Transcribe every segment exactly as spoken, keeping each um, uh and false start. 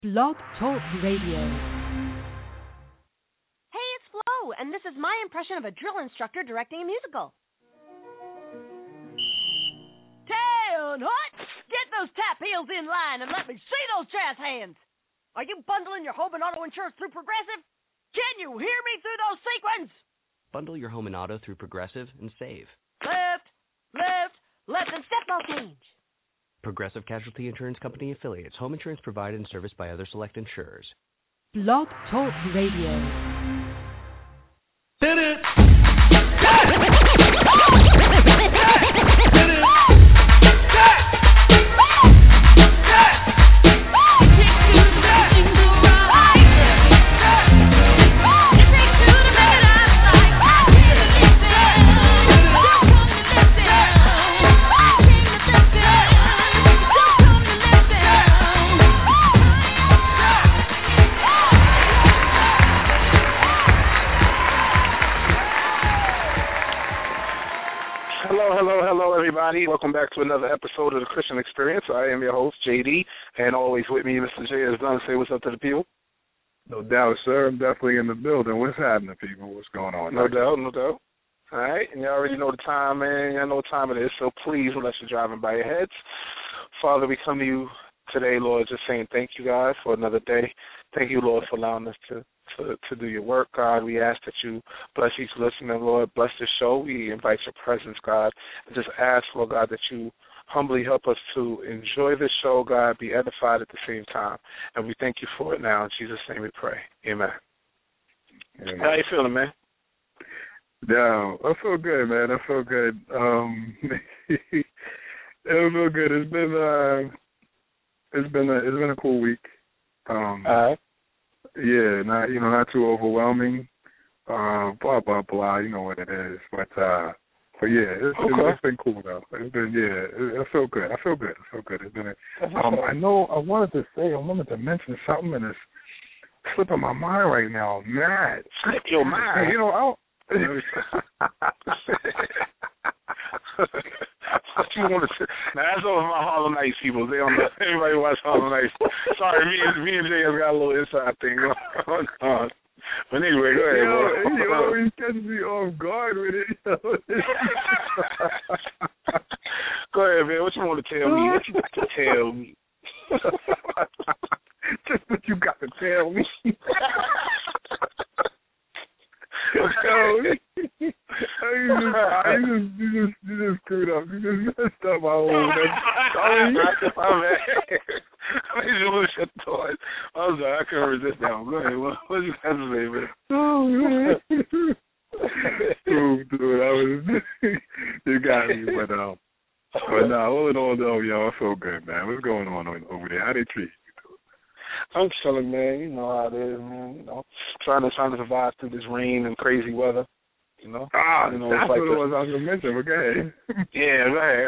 Blog Talk Radio. Hey, it's Flo, and this is my impression of a drill instructor directing a musical. Town hut! Get those tap heels in line and let me see those jazz hands! Are you bundling your home and auto insurance through Progressive? Can you hear me through those sequins? Bundle your home and auto through Progressive and save. Left, left, left, and step on change. Progressive Casualty Insurance Company affiliates. Home insurance provided and serviced by other select insurers. Blog Talk Radio. Hit it! Welcome back to another episode of the Christian Experience. I am your host, J D, and always with me, Mister J is done. Say what's up to the people. No doubt, sir. I'm definitely in the building. What's happening, people? What's going on? No doubt, no doubt. All right, and you already know the time, man. I know what time it is, so please, unless you're driving by your heads. Father, we come to you today, Lord, just saying thank you, God, for another day. Thank you, Lord, for allowing us to To, to do your work, God. We ask that you bless each listener, Lord. Bless this show. We invite your presence, God, and just ask, Lord God, that you humbly help us to enjoy this show, God, be edified at the same time. And we thank you for it now. In Jesus' name we pray. Amen. Amen. How you feeling, man? Yeah, I feel good, man. I feel good. Um, it feel good. It's been uh, it's been a it's been a cool week. Um, All right. Yeah, not you know, not too overwhelming. Uh, blah blah blah. You know what it is, but uh, but yeah, it's, okay. it's, it's been cool though. It's been yeah, it, I feel good. I feel good. I feel good. It's been. A, um, I know. I wanted to say. I wanted to mention something, and it's slipping my mind right now. Mad. Slip your mind. You know, I don't. What you want to say? Now that's over my Harlem Nights people. They don't know. Everybody watch Harlem Nights. Sorry, me and me and Jay have got a little inside thing going on. But anyway, go ahead, yo, bro. You always catch me off guard with it. Go ahead, man. What you want to tell me? What you got to tell me? Just what you got to tell me. Yo, you just, you just, you just, you just screwed up. You just messed up my whole neck. Sorry. My bad. I just want to shut the door. I'm sorry. I couldn't resist that one. Go ahead. What, what you got to say, man? Oh, man. Dude, dude, I was, you got me. But, um, but nah, all in all, though, yo, I feel good, man. What's going on over there? How they treat you? I'm chilling, man. You know how it is, man. You know, trying to trying to survive through this rain and crazy weather. You know. Ah, you know, that's like what the, it was I was gonna mention. Okay. Yeah, man.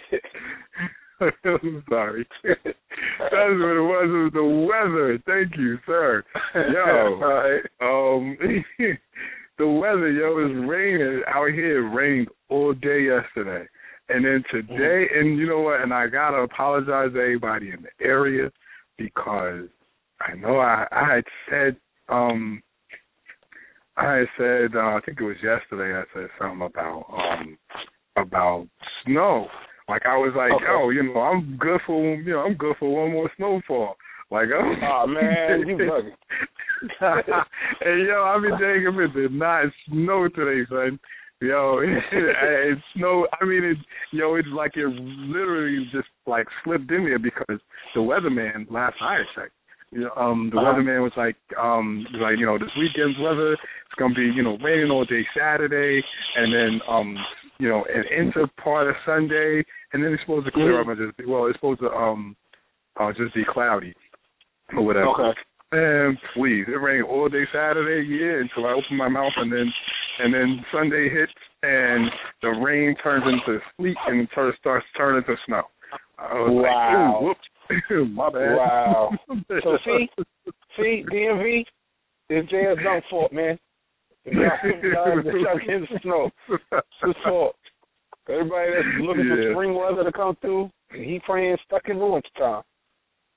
I'm sorry. That's what it was. It was the weather. Thank you, sir. Yo, right. um, the weather, yo, is raining out here. It rained all day yesterday, and then today, mm-hmm. and you know what? And I gotta apologize to everybody in the area because I know I, I had said, um, I had said, uh, I think it was yesterday. I said something about um, about snow. Like I was like, okay. oh, you know, I'm good for, you know, I'm good for one more snowfall. Like, oh, oh man, you bugging. Hey, yo, I've been saying if it did not snow today, son. Yo, it, it snowed. I mean, it, yo, it's like it literally just like slipped in there because the weatherman last night I checked. You know, um, the uh-huh. weatherman was like, um, like you know, this weekend's weather it's gonna be, you know, raining all day Saturday, and then, um, you know, and into part of Sunday, and then it's supposed to clear mm-hmm. up and just be, well, it's supposed to um, uh, just be cloudy or whatever. Okay. And please, it rained all day Saturday, yeah, until I opened my mouth, and then and then Sunday hits, and the rain turns into sleet, and it starts turning to snow. I was wow. like, ooh, whoops, my bad. Wow. So see, see, D M V, it's J S Dunk's fault, man. It's in the snow. It's his fault. Everybody that's looking yeah. for spring weather to come through, he praying stuck in the winter time.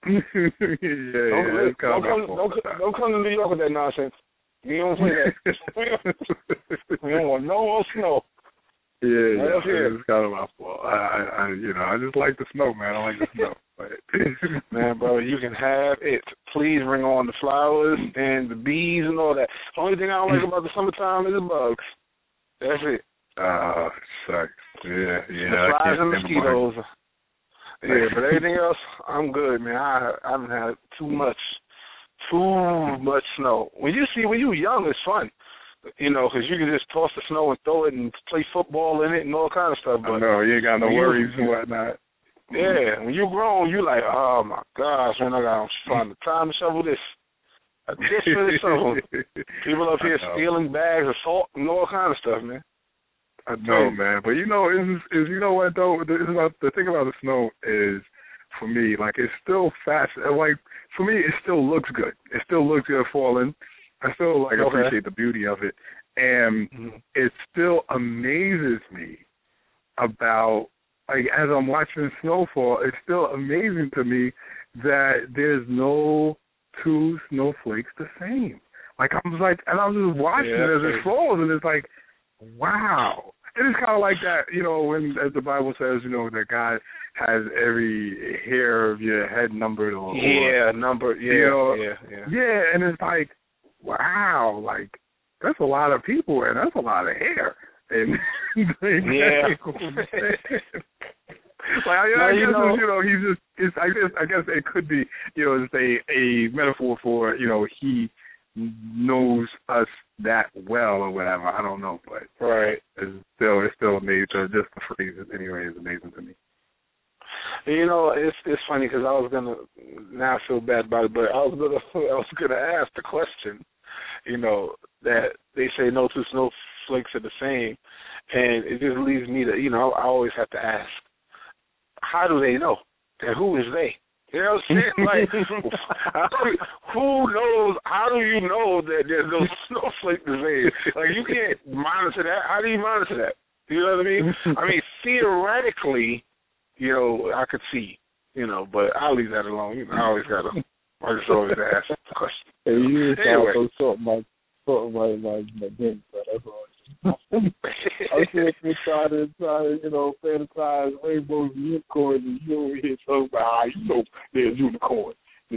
yeah, don't, yeah, it's don't, come, don't, don't come to New York with that nonsense. We don't play that. We don't want no more snow. Yeah, yeah, right it's kind of my fault. I, I, I, you know, I just like the snow, man. I like the snow. But man, bro, you can have it. Please bring on the flowers and the bees and all that. The only thing I don't like about the summertime is the bugs. That's it. Oh, sucks. Yeah, yeah. The flies and mosquitoes. Yeah, but everything else, I'm good, man. I I haven't had too much, too much snow. When you see, when you're young, it's fun. You know, because you can just toss the snow and throw it and play football in it and all kind of stuff. But I know, you ain't got no worries and whatnot. Yeah, when you're grown, you like, oh, my gosh, man, I got to find the time to shovel this. I just finished shoveling. People up here stealing bags of salt and all kind of stuff, man. I know, man. But, you know, is is you know what, though? It's about, the thing about the snow is, for me, like, it's still fast. Like, for me, it still looks good. It still looks good falling. I still like okay. appreciate the beauty of it, and mm-hmm. it still amazes me about like as I'm watching snowfall. It's still amazing to me that there's no two snowflakes the same. Like I'm like, and I'm just watching yeah, it as it falls, and it's like, wow. And it's kind of like that, you know, when as the Bible says, you know, that God has every hair of your head numbered, or yeah, or, numbered, yeah, you know, yeah, yeah, yeah, and it's like. Wow, like that's a lot of people and that's a lot of hair. And yeah, like I, now, I guess you know, you know he's just it's, I guess I guess it could be you know just a a metaphor for you know he knows us that well or whatever. I don't know, but right, it's still it's still amazing. Just the phrase anyway is amazing to me. You know, it's it's funny because I was gonna now I feel bad about it, but I was gonna I was gonna ask the question. You know, that they say no two snowflakes are the same, and it just leaves me to, you know, I always have to ask, how do they know? And who is they? You know what I'm saying? Like, who knows? How do you know that there's no snowflake the same? Like, you can't monitor that. How do you monitor that? You know what I mean? I mean, theoretically, you know, I could see, you know, but I'll leave that alone. You know, I always got to. I just always ask the question. Hey, you anyway. so sort my sort of my my my game, but that's all. I'm sitting here trying to try to, you know, fantasize rainbows and unicorns, and you over here talking about how you know there's unicorns. Yeah.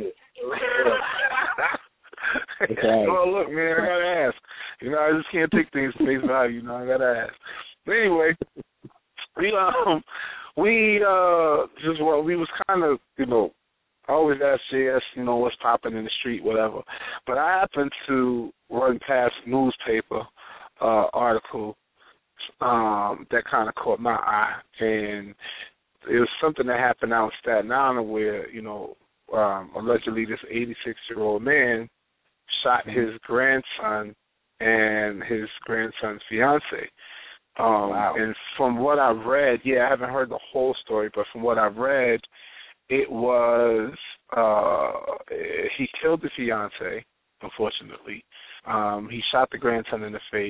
Well, look, man, I gotta ask. You know, I just can't take things face value. You know, I gotta ask. But anyway, we um we uh just well we was kind of you know. I always ask J S, you know, what's popping in the street, whatever. But I happened to run past a newspaper uh, article um, that kind of caught my eye. And it was something that happened out in Staten Island where, you know, um, allegedly this eighty-six-year-old man shot his grandson and his grandson's fiance. Um, wow. And from what I've read, yeah, I haven't heard the whole story, but from what I've read, it was, uh, he killed the fiance, unfortunately. Um, he shot the grandson in the face,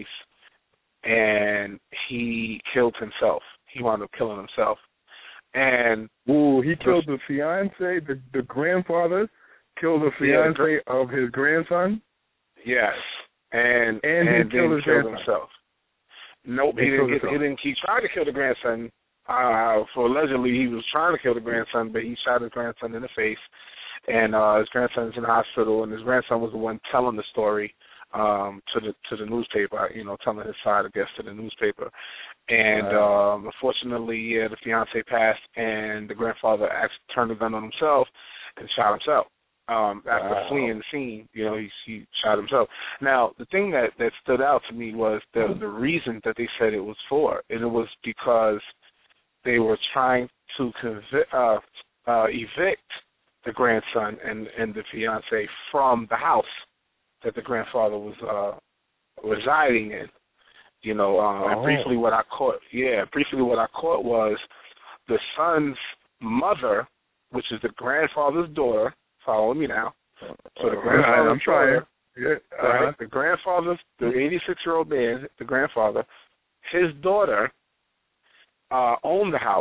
and he killed himself. He wound up killing himself. And Ooh, he killed the, the fiance, the, the grandfather killed the fiance yeah, of his grandson? Yes. And, and, and he then killed his killed grandson. himself. Nope, he, he didn't, get, he didn't. He tried to kill the grandson. Uh, for allegedly, he was trying to kill the grandson, but he shot his grandson in the face, and uh, his grandson's in the hospital. And his grandson was the one telling the story um, to the to the newspaper. You know, telling his side, I guess, to the newspaper. And wow. um, unfortunately, yeah, the fiance passed, and the grandfather actually turned the gun on himself and shot himself. Um, after wow. fleeing the scene, you know, he, he shot himself. Now, the thing that, that stood out to me was the the reason that they said it was for, and it was because they were trying to convict, uh, uh, evict the grandson and, and the fiance from the house that the grandfather was uh, residing in. You know, uh, oh. and briefly what I caught, yeah, briefly what I caught was the son's mother, which is the grandfather's daughter. Follow me now. So the grandfather's I'm trying. Yeah, uh-huh. right, the grandfather, the eighty-six-year-old man, the grandfather, his daughter uh, owned the house,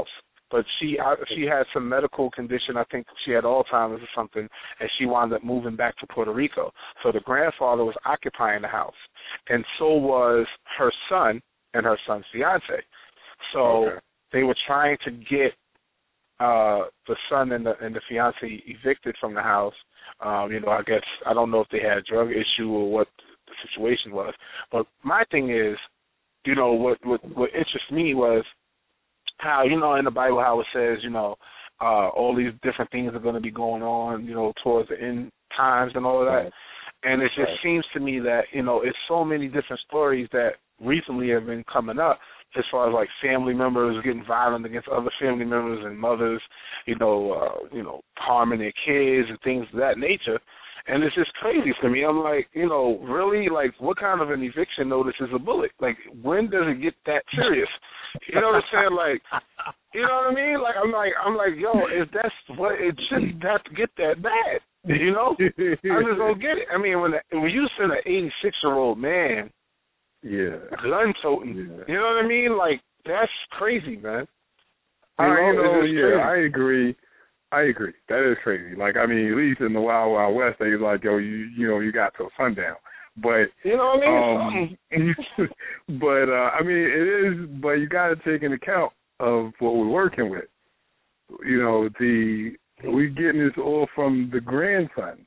but she I, she had some medical condition. I think she had Alzheimer's or something, and she wound up moving back to Puerto Rico. So the grandfather was occupying the house, and so was her son and her son's fiance. So okay. they were trying to get uh, the son and the and the fiance evicted from the house. Um, you know, I guess I don't know if they had a drug issue or what the situation was. But my thing is, you know, what what, what interests me was how, you know, in the Bible how it says, you know, uh, all these different things are going to be going on, you know, towards the end times and all of that. Right. And it just right. seems to me that, you know, it's so many different stories that recently have been coming up as far as like family members getting violent against other family members and mothers, you know, uh, you know, harming their kids and things of that nature. And it's just crazy for me. I'm like, you know, really, like, what kind of an eviction notice is a bullet? Like, when does it get that serious? You know what I'm saying? Like, you know what I mean? Like, I'm like, I'm like, yo, if that's what it shouldn't have to get that bad. You know, I just don't get it. I mean, when the, when you send an eighty-six year old man, yeah, gun toting, yeah. you know what I mean? Like, that's crazy, man. You I, know, you know yeah, crazy. I agree. I agree. That is crazy. Like, I mean, at least in the Wild Wild West, they like, yo, you you know, you got till sundown. But you know what I mean? Um, but uh, I mean, it is. But you got to take into account of what we're working with. You know, the we getting this all from the grandson.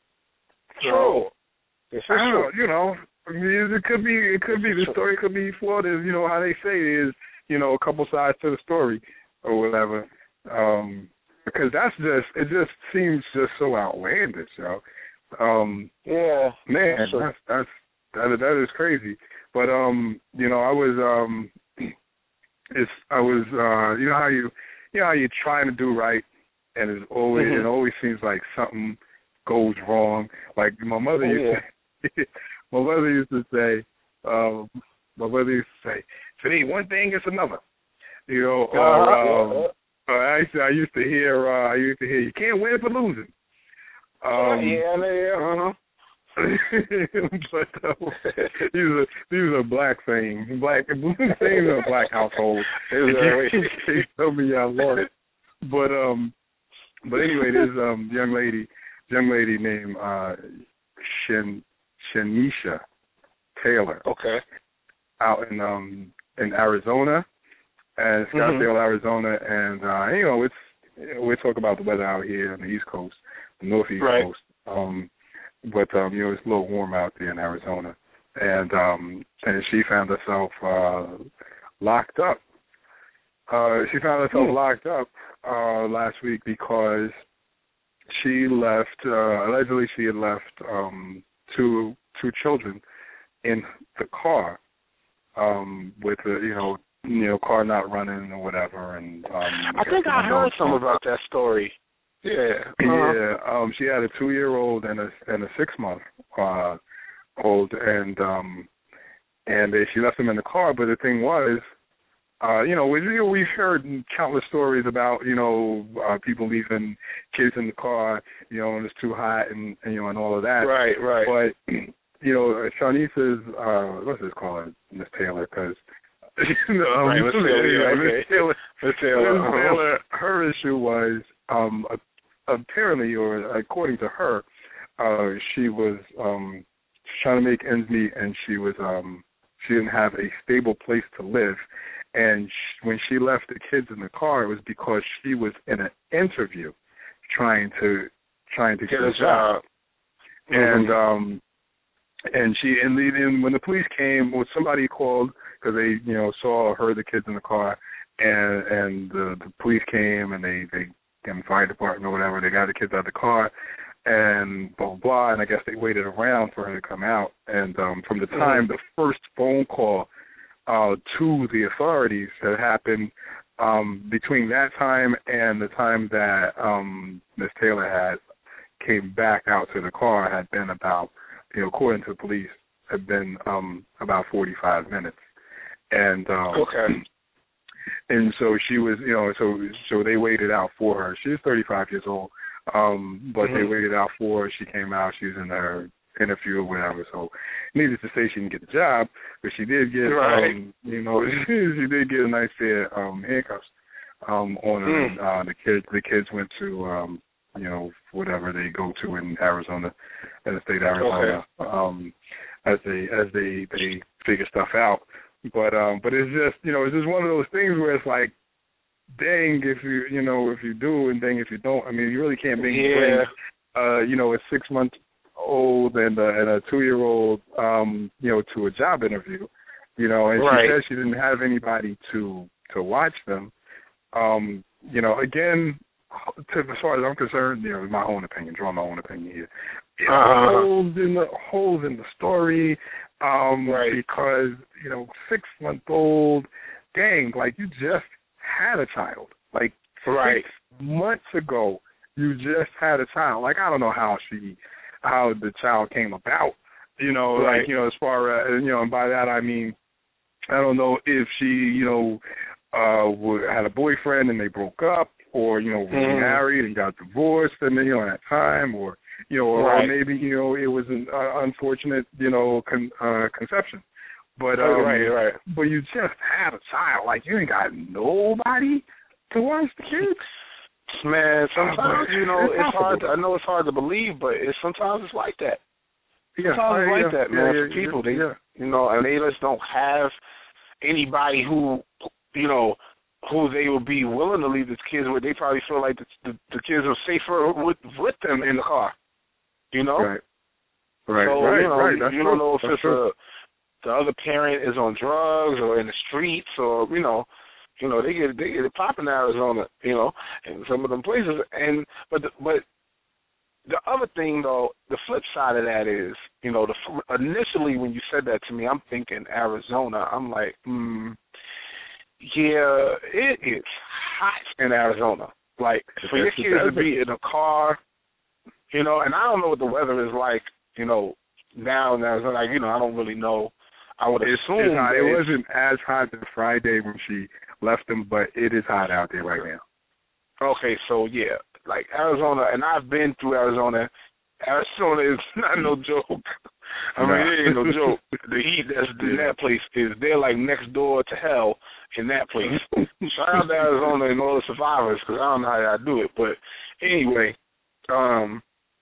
So, I don't know, you know, I mean, it could be, it could be the story could be flawed. As you know how they say it is, you know, a couple sides to the story or whatever. Um, because that's just, it just seems just so outlandish, yo. Um, yeah, man, that's that's that that is crazy. But um, you know, I was um, it's I was uh, you know how you, you know how you're trying to do right, and it's always mm-hmm. it always seems like something goes wrong. Like my mother oh, used yeah. to, my mother used to say, um, my mother used to say, today one thing is another, you know. Uh-huh. Or, um, uh, actually, I used to hear, uh, I used to hear, you can't win for losing. Um, yeah, yeah, uh-huh. but uh, these are these are black sayings, black sayings in a black household. They tell me y'all love it. But um, but anyway, there's um young lady, young lady named uh, Shan Shanisha Taylor. Okay. Out in um in Arizona, and Scottsdale, mm-hmm. Arizona, and uh, you know it's we talk about the weather out here on the East Coast, the Northeast right. Coast. Um, but um, you know it's a little warm out there in Arizona, and um, and she found herself uh, locked up. Uh, she found herself mm. locked up uh, last week because she left. Uh, allegedly, she had left um, two two children in the car um, with the you know you know car not running or whatever. And um, I think I heard some about that story. Yeah, uh-huh. yeah. Um, she had a two-year-old and a and a six-month uh, old, and um, and they, she left them in the car. But the thing was, uh, you know, we we've heard countless stories about you know uh, people leaving kids in the car, you know, and it's too hot and, and you know and all of that. Right, right. But you know, Shanice's uh, what's this called, Miss Taylor, because. um, right, Miss Taylor, yeah, Miss okay. Taylor, Miss Taylor, Miss Taylor, her issue was um, a, apparently, or according to her, uh, she was um, trying to make ends meet, and she was um, she didn't have a stable place to live. And she, when she left the kids in the car, it was because she was in an interview, trying to trying to get, get a job. Mm-hmm. And um, and she and, the, and when the police came, well, somebody called because they you know saw or heard the kids in the car, and and the, the police came and they they. and the fire department or whatever, they got the kids out of the car and blah, blah, blah, and I guess they waited around for her to come out. And um, from the time the first phone call uh, to the authorities had happened, um, between that time and the time that um, Miss Taylor had came back out to the car had been about, you know, according to the police, had been um, about forty-five minutes. And um, okay. And so she was, you know, so so they waited out for her. She's thirty-five years old, um, but mm-hmm. they waited out for her. She came out. She was in her interview or whatever. So needless to say, she didn't get the job, but she did get, right. um, you know, she did get a nice pair of um, handcuffs. um, on her. Mm. Uh, the kids, the kids went to, um, you know, whatever they go to in Arizona, in the state of Arizona, Okay. um, as they as they they figure stuff out. But um, but it's just, you know, it's just one of those things where it's like, dang if you you know if you do, and dang if you don't. I mean, you really can't make Yeah. bring, uh, you know, a six month old and a, and a two year old, um, you know, to a job interview, you know. And Right. she said she didn't have anybody to to watch them. Um, you know, again, to, as far as I'm concerned, you know, my own opinion, draw my own opinion here. You know, Uh-huh. holes in the holes in the story, um, Right. because you know, six month old, dang, like you just had a child, like Right. six months ago, you just had a child. Like I don't know how she, how the child came about, you know, Right. like you know, as far as you know, and by that I mean, I don't know if she, you know, uh, would, had a boyfriend and they broke up, or you know, was Mhm. married and got divorced, and then you know, at that time, or you know, or, Right. or maybe you know, it was an uh, unfortunate, you know, con, uh, conception. But Oh, um, right, right. but you just had a child, like you ain't got nobody to watch the kids. Man, sometimes you know It's it's hard. To, possible. I know it's hard to believe, but it's sometimes it's like that. Yeah, Sometimes it's yeah, like that, yeah, man. yeah, For people, yeah, they, yeah. you know, and they just don't have anybody who, you know, who they would be willing to leave the kids with. They probably feel like the the, the kids are safer with with them in the car. You know, Right, right, so right, you know, right. you, That's you true. don't know if That's it's true. a the other parent is on drugs or in the streets, or you know, you know they get they get it popping in Arizona, you know, in some of them places. And but the, but the other thing though, the flip side of that is, you know, the initially when you said that to me, I'm thinking Arizona. I'm like, hmm, yeah, it is hot in Arizona. Like for your That's the kids to desert. be in a car, you know, and I don't know what the weather is like, you know, now in Arizona. Like, you know, I don't really know. I would It's, assume it's hot. that It it's- wasn't as hot as Friday when she left them, but it is hot out there right now. Okay, so yeah, like Arizona, and I've been through Arizona. Arizona is not no joke. I mean, No. it ain't no joke. The heat that's in that place is they're like next door to hell in that place. Shout out to Arizona and all the survivors, because I don't know how y'all do it. But anyway, um,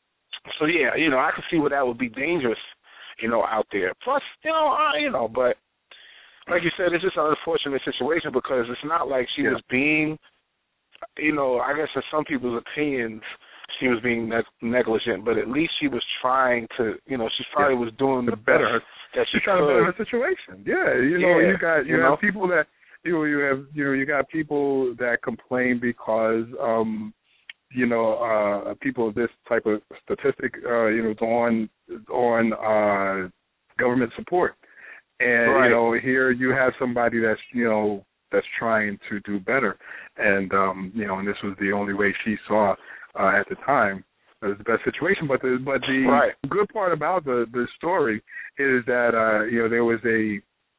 so yeah, you know, I can see where that would be dangerous, you know, out there. Plus, you know, uh, you know, but like you said, it's just an unfortunate situation because it's not like she Yeah. was being, you know, I guess in some people's opinions, she was being neg- negligent, but at least she was trying to, you know, she probably Yeah. was doing the To better her. best that she She's trying to better her could. situation. Yeah, you know, Yeah, you got you, you have know? people that you know you have you know you got people that complain because um you know uh people of this type of statistic uh you know is on on uh government support, and Right. you know here you have somebody that's you know that's trying to do better, and um you know and this was the only way she saw uh, at the time. It was the best situation, but the but the Right. good part about the the story is that uh, you know there was a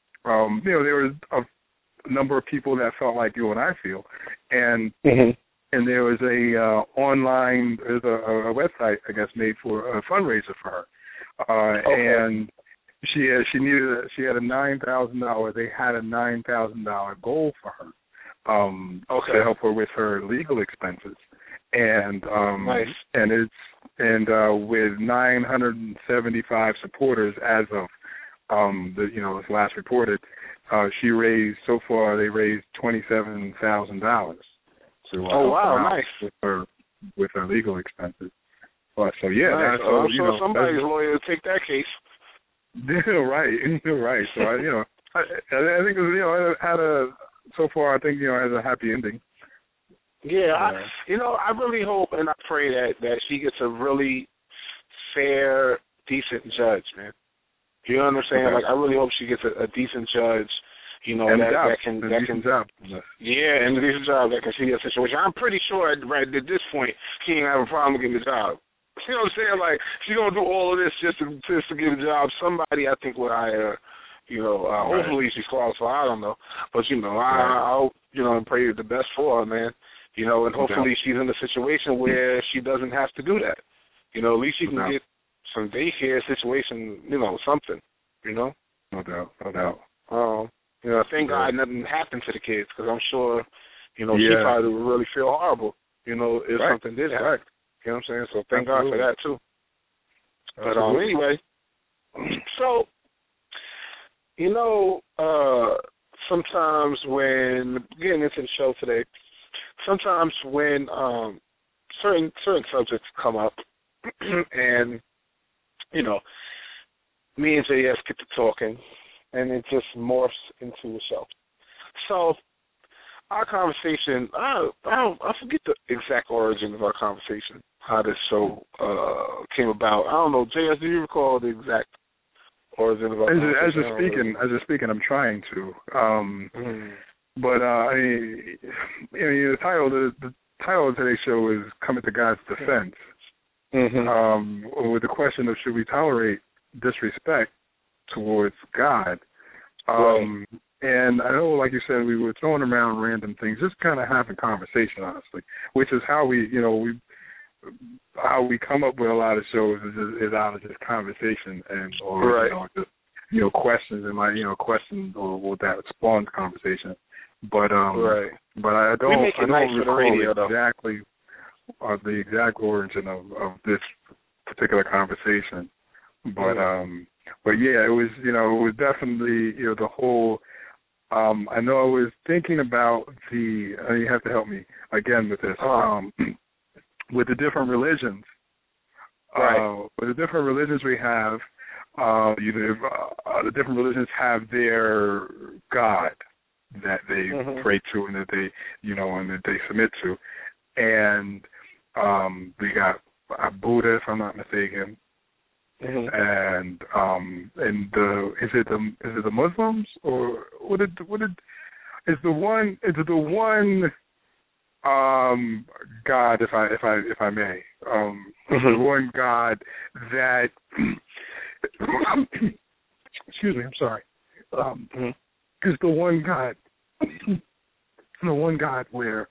um, you know there was a number of people that felt like you and I feel, and Mm-hmm. and there was a uh, online there's a, a website I guess made for a fundraiser for her, uh, Okay. and she had, she needed a, she had a nine thousand dollar they had a nine thousand dollar goal for her um, Okay. to help her with her legal expenses. And um Nice. and it's and uh with nine hundred seventy-five supporters as of um the you know it's last reported, uh she raised so far they raised twenty-seven thousand dollars to uh, Oh, help wow, her out nice. with her with her legal expenses. But so yeah, Nice. that's Oh, I'm so, you sure know, somebody's that's- lawyer will take that case. You're right. You're right. So I, you know, I, I think it was, you know, it had a so far. I think you know, it has a happy ending. Yeah, I, Yeah. you know, I really hope and I pray that that she gets a really fair, decent judge, man. You know what I'm saying? Okay. Like, I really hope she gets a, a decent judge. You know, and that, a job. that can a that decent can job. yeah, and a decent job that can see that situation. I'm pretty sure right at this point she ain't have a problem getting the job. You know what I'm saying? Like, she's gonna do all of this just to just to get a job. Somebody I think will hire her. You know, uh, Right. hopefully she's qualified. I don't know, but you know, I, Right. I hope you know and pray the best for her, man. You know, and No hopefully doubt. she's in a situation where she doesn't have to do that. You know, at least she can No doubt. get some daycare situation. You know, something. You know. No doubt. No doubt. Um, you know, thank Yeah. God nothing happened to the kids because I'm sure, You know, yeah. she probably would really feel horrible, you know, if right. something did happen. Right. You know what I'm saying? So thank Absolutely. God for that, too. But um, Absolutely. anyway, so, you know, uh, sometimes when, getting into the show today, sometimes when um, certain certain subjects come up and, you know, me and J S get to talking, and it just morphs into a show. So our conversation, I, I, I forget the exact origin of our conversation, how this show uh, came about. I don't know. J S, do you recall the exact origin of our as, conversation? as you're speaking, as you're speaking, I'm trying to. Um, mm. But uh, I mean, I mean, the title, the, the title of today's show is "Coming to God's Defense." Mm-hmm. Um, with the question of should we tolerate disrespect towards God? Um, right. And I know, like you said, we were throwing around random things, just kind of having conversation, honestly, which is how we, you know, we how we come up with a lot of shows is, is out of just conversation and or right. you know, just you know questions and like you know questions or, or that spawns conversation. But um, right. but I don't, we make it I don't nice for the radio, recall exactly uh, the exact origin of, of this particular conversation. But mm. um, but yeah, it was you know it was definitely you know the whole. Um, I know I was thinking about the. Uh, you have to help me again with this. Um, with the different religions, right? Uh, with the different religions we have, uh, you know, uh, the different religions have their God that they mm-hmm. pray to and that they, you know, and that they submit to, and um, we got uh, Buddha, if I'm not mistaken. Mm-hmm. And um and the is it the is it the Muslims or what did what did is the one is it the one um God if I if I if I may um mm-hmm. the one God that excuse me I'm sorry um mm-hmm. is the one God the one God where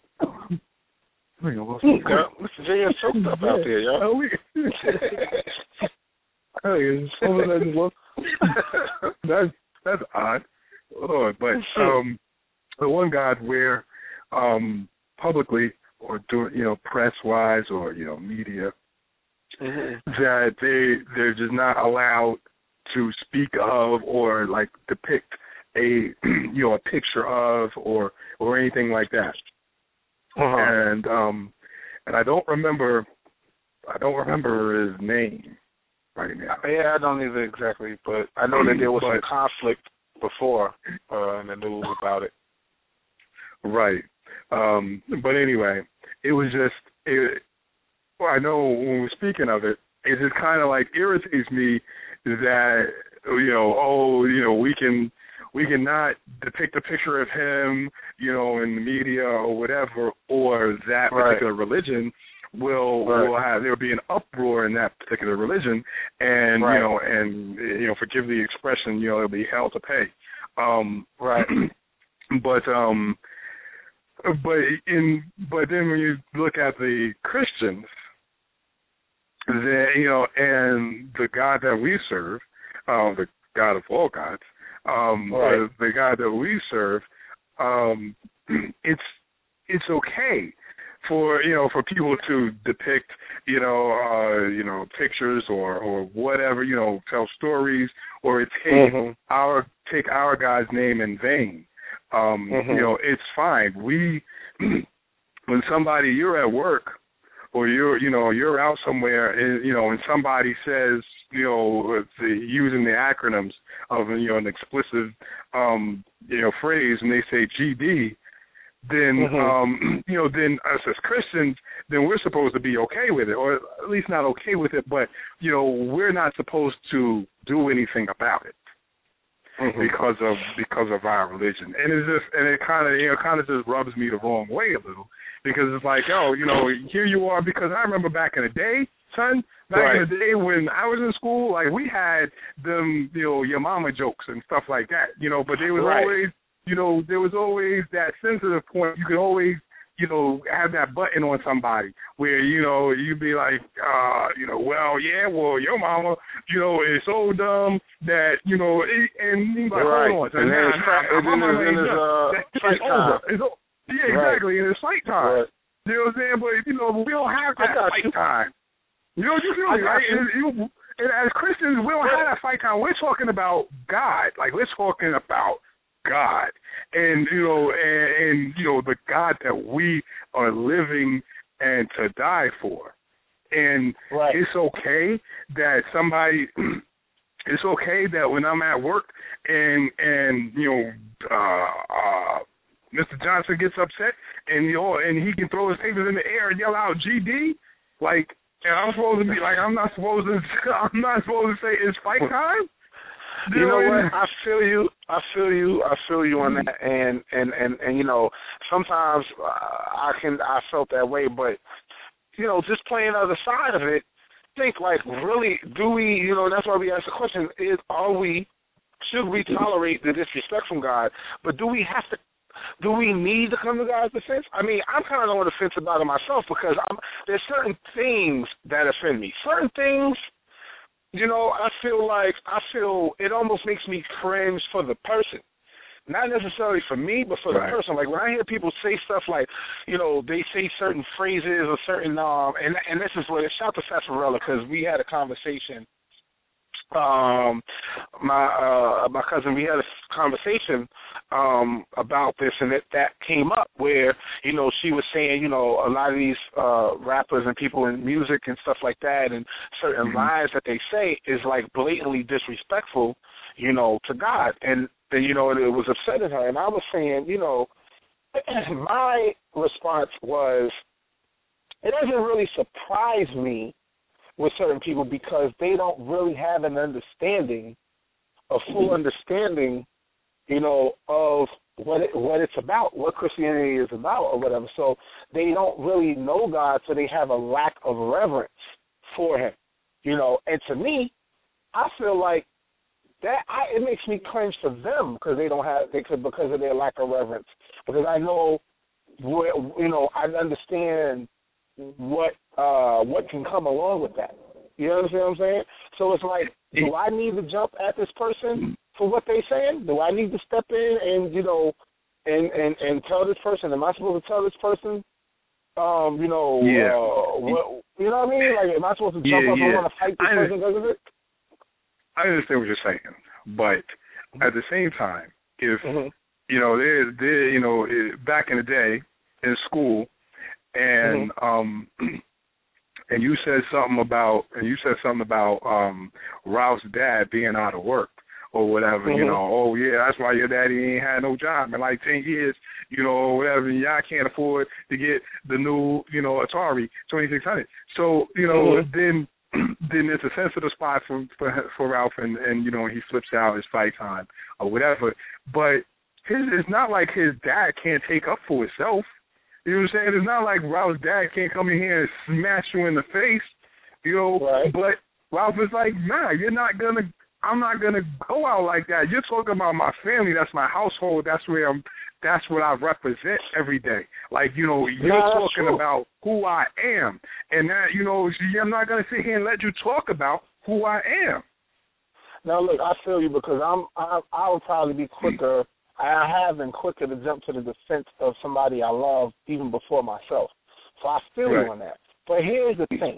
I mean, well, Mister J S choked up out there, y'all. Hey, that's that's odd, Lord. But um, the one God where um, publicly or do you know press wise or you know media mm-hmm. that they they're just not allowed to speak of or like depict a you know a picture of or or anything like that. Uh-huh. And um, and I don't remember I don't remember his name. Right now. Yeah, I don't either exactly, but I know that there was but, some conflict before uh, in the news about it. Right. Um, but anyway, it was just, it, well, I know when we're speaking of it, it just kind of like irritates me that, you know, oh, you know, we can, we cannot depict a picture of him, you know, in the media or whatever, or that right. particular religion. Will right. will have there'll be an uproar in that particular religion, and right. you know, and you know, forgive the expression, you know, it'll be hell to pay. Um, right. but um, but in but then when you look at the Christians, then you know, and the God that we serve, uh, the God of all gods, um, right. uh, the God that we serve, um, it's it's okay. For you know, for people to depict, you know, uh, you know, pictures or, or whatever, you know, tell stories or take mm-hmm. our take our God's name in vain. Um, mm-hmm. You know, it's fine. We when somebody you're at work or you're you know you're out somewhere, and, you know, and somebody says you know the, using the acronyms of you know an explicit um, you know phrase, and they say G D. Then, mm-hmm. um, you know, then us as Christians, then we're supposed to be okay with it, or at least not okay with it, but, you know, we're not supposed to do anything about it mm-hmm. because of because of our religion. And it's just, and it kind of, you know, kind of just rubs me the wrong way a little, because it's like, oh, you know, here you are, because I remember back in the day, son, back right. in the day when I was in school, like, we had them, you know, your mama jokes and stuff like that, you know, but there was right. always, you know, there was always that sensitive point. You could always, you know, have that button on somebody where, you know, you'd be like, uh, you know, well, yeah, well, your mama, you know, is so dumb that, you know, it, and you're like, right. hold on. And then it's, nah, and then it's, uh, it's over. It's, Yeah, exactly. Right. And it's fight time. Right. You know what I'm saying? But you know, we don't have that fight you. time. You know what you feel me, right? And, you, and as Christians, we don't have that fight time. We're talking about God. Like we're talking about God, and you know, and, and you know, the God that we are living and to die for. And right. it's okay that somebody. It's okay that when I'm at work and and you know uh, uh, Mister Johnson gets upset and you know and he can throw his papers in the air and yell out G D, like, and I'm supposed to be like I'm not supposed to I'm not supposed to say it's fight time. You, you know, know what? I feel you. I feel you. I feel you on that. And and and, and you know, sometimes uh, I can I felt that way, but you know, just playing the other side of it. Think like really do we you know that's why we ask the question is are we should we tolerate the disrespect from God, but do we have to do we need to come to God's defense? I mean, I'm kind of on the fence about it myself because I'm there's certain things that offend me, certain things you know I feel like I feel it almost makes me cringe for the person. Not necessarily for me, but for the right. person. Like when I hear people say stuff like, you know, they say certain phrases or certain, um, and and this is what it. Shout to Sassarella because we had a conversation. Um, my uh, my cousin, we had a conversation um about this, and it, that came up where you know she was saying, you know, a lot of these uh, rappers and people in music and stuff like that, and certain mm-hmm. lines that they say is like blatantly disrespectful, you know, to God. And then, you know, it, it was upsetting her. And I was saying, you know, my response was, it doesn't really surprise me with certain people because they don't really have an understanding, a full understanding, you know, of what it, what it's about, what Christianity is about or whatever. So they don't really know God, so they have a lack of reverence for him, you know. And to me, I feel like that I, it makes me cringe for them because they don't have they could because of their lack of reverence. Because I know, where, you know, I understand what uh, what can come along with that. You understand what I'm saying? So it's like, do I need to jump at this person for what they're saying? Do I need to step in and you know, and, and, and tell this person? Am I supposed to tell this person? Um, you know, yeah. uh, what, you know what I mean? Like, am I supposed to jump yeah, up yeah. and want to fight this I person because of it? I understand what you're saying, but at the same time, if mm-hmm. you know, there, there, you know, back in the day in school, and mm-hmm. um, and you said something about, and you said something about um, Ralph's dad being out of work or whatever, mm-hmm. you know. Oh yeah, that's why your daddy ain't had no job in like ten years, you know, or whatever. And y'all can't afford to get the new, you know, Atari twenty-six hundred. So you know, mm-hmm. then. then it's a sensitive spot for for, for Ralph, and, and, you know, he flips out his fight time or whatever. But his, it's not like his dad can't take up for himself. You know what I'm saying? It's not like Ralph's dad can't come in here and smash you in the face, you know. Right. But Ralph is like, nah, you're not going to, I'm not going to go out like that. You're talking about my family. That's my household. That's where I'm. That's what I represent every day. Like, you know, you're yeah, talking true. about who I am. And that, you know, I'm not going to sit here and let you talk about who I am. Now, look, I feel you because I'm, I, I would probably be quicker. I have been quicker to jump to the defense of somebody I love even before myself. So I feel right. you on that. But here's the thing.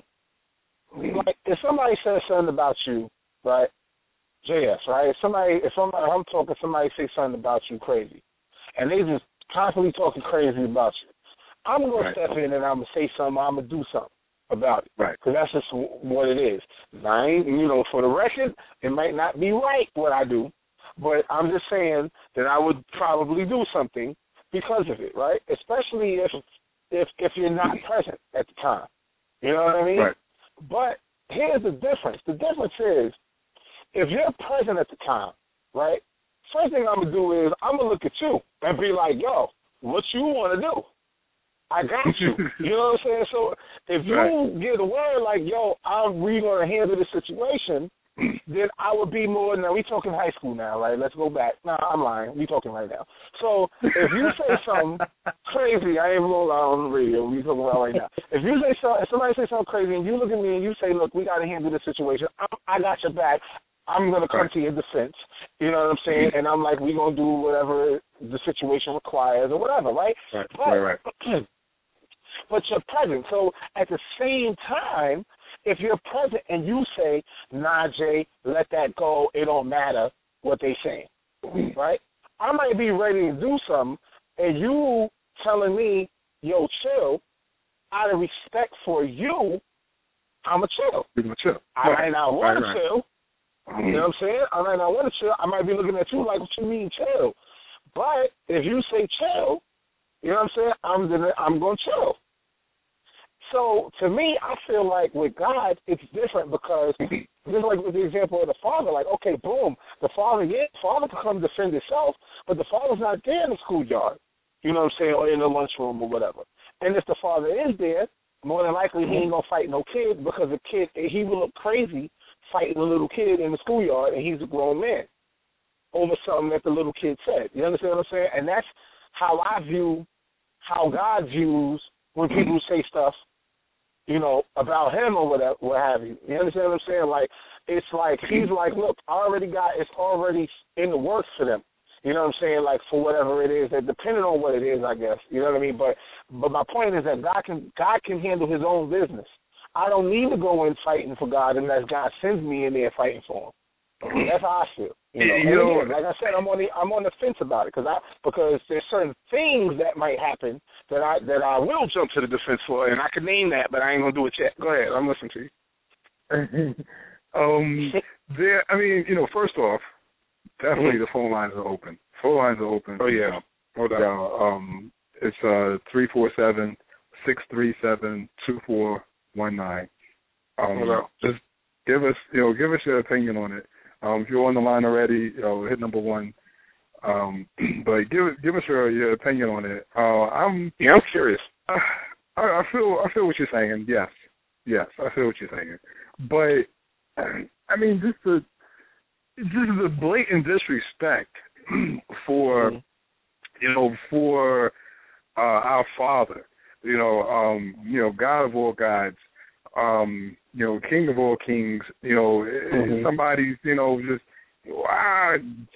Like, if somebody says something about you, right, J S, right? If somebody, if somebody, I'm talking, somebody say something about you crazy, and they just constantly talking crazy about you, I'm going right. to step in and I'm going to say something, I'm going to do something about it. Right. Because that's just what it is. I ain't, you know, for the record, it might not be right what I do, but I'm just saying that I would probably do something because of it, right? Especially if if if you're not present at the time. You know what I mean? Right. But here's the difference. The difference is if you're present at the time, right, first thing I'm going to do is I'm going to look at you and be like, yo, what you want to do? I got you. You know what I'm saying? So if you right. get a word like, yo, I'm really going to handle this situation, then I would be more, now we talking high school now, right? Let's go back. No, I'm lying. We talking right now. So if you say something crazy, I ain't going on the radio. We talking about right now. If you say so, if somebody say something crazy and you look at me and you say, look, we got to handle this situation, I'm, I got your back. I'm going to come right. to your defense, You know what I'm saying? And I'm like, we're going to do whatever the situation requires or whatever, right? Right, but, right, right. But you're present. So at the same time, if you're present and you say, nah, Jay, let that go, it don't matter what they saying, right? I might be ready to do something, and you telling me, yo, chill, out of respect for you, I'm a chill. You're going to chill. I might not want right, to right. chill. You know what I'm saying? I might not want to chill. I might be looking at you like, what you mean chill? But if you say chill, you know what I'm saying, I'm gonna, I'm going to chill. So to me, I feel like with God, it's different because just like with the example of the father, like, okay, boom, the father, yeah, the father can come defend himself, but the father's not there in the schoolyard, you know what I'm saying, or in the lunchroom or whatever. And if the father is there, more than likely he ain't going to fight no kid because the kid, he will look crazy fighting a little kid in the schoolyard, and he's a grown man over something that the little kid said. You understand what I'm saying? And that's how I view, how God views when people say stuff, you know, about him or whatever, what have you. You understand what I'm saying? Like, it's like, he's like, look, I already got, it's already in the works for them. You know what I'm saying? Like, for whatever it is, that depending on what it is, I guess. You know what I mean? But but my point is that God can God can handle his own business. I don't need to go in fighting for God unless God sends me in there fighting for him. That's how I feel. You know, you know again, like I said, I'm on the I'm on the fence about it because I because there's certain things that might happen that I that I will jump to the defense for, and I can name that, but I ain't gonna do it yet. Go ahead, I'm listening to you. um, there. I mean, you know, first off, definitely the phone lines are open. Phone lines are open. Oh yeah, hold on. Yeah, um, it's uh three four seven six three seven two four one nine. Um, just give us, you know, give us your opinion on it. Um, if you're on the line already, you know, hit number one. Um, but give give us your, your opinion on it. Uh, I'm yeah, I'm curious. I, I feel I feel what you're saying. Yes, yes, I feel what you're saying. But I mean, just the just the blatant disrespect for mm-hmm. you know for uh, our Father. You know, um, you know, God of all gods. Um, you know, King of all kings, you know, mm-hmm. somebody's, you know, just, ah,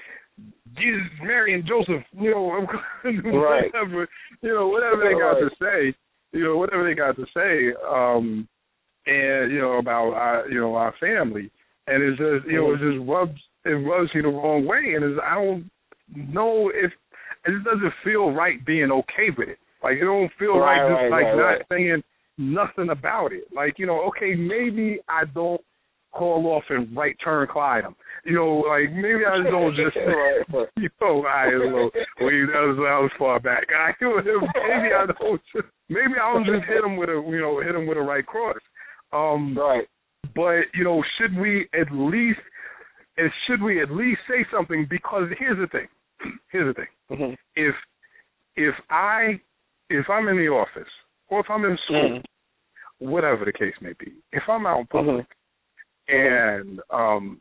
Jesus, Mary, and Joseph, you know, right. whatever, you know, whatever they got right. to say, you know, whatever they got to say, um, and, you know, about, our, you know, our family. And it's just, you know, it just rubs, it rubs you the wrong way. And it's, I don't know if, it just doesn't feel right being okay with it. Like, it don't feel right, right just right, like right, not right. saying nothing about it. Like, you know, okay, maybe I don't call off and right turn Clyde them. You know, like, maybe I don't just, you know, I don't know, well, that was, that was far back. I, maybe I don't just, maybe I don't just hit him with a, you know, hit him with a right cross. Um, right. But, you know, should we at least, and should we at least say something? Because here's the thing. Here's the thing. Mm-hmm. If, if I, if I'm in the office, or if I'm in school, mm-hmm. whatever the case may be, if I'm out in public mm-hmm. and um,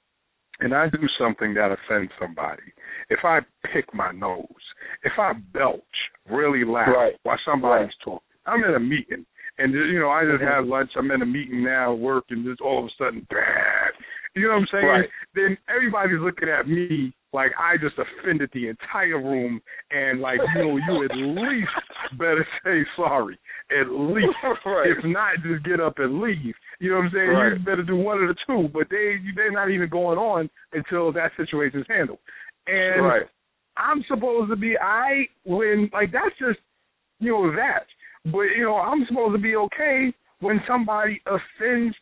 and I do something that offends somebody, if I pick my nose, if I belch really loud right. while somebody's right. talking, I'm in a meeting, and you know I just mm-hmm. had lunch, I'm in a meeting now, work, and just all of a sudden, bad. You know what I'm saying? Right. Then everybody's looking at me like I just offended the entire room, and like, you know, you at least better say sorry. At least. right. If not, just get up and leave. You know what I'm saying? Right. You better do one of the two, but they, they're not even going on until that situation is handled. And right. I'm supposed to be, I, when, like, that's just, you know, that. But, you know, I'm supposed to be okay when somebody offends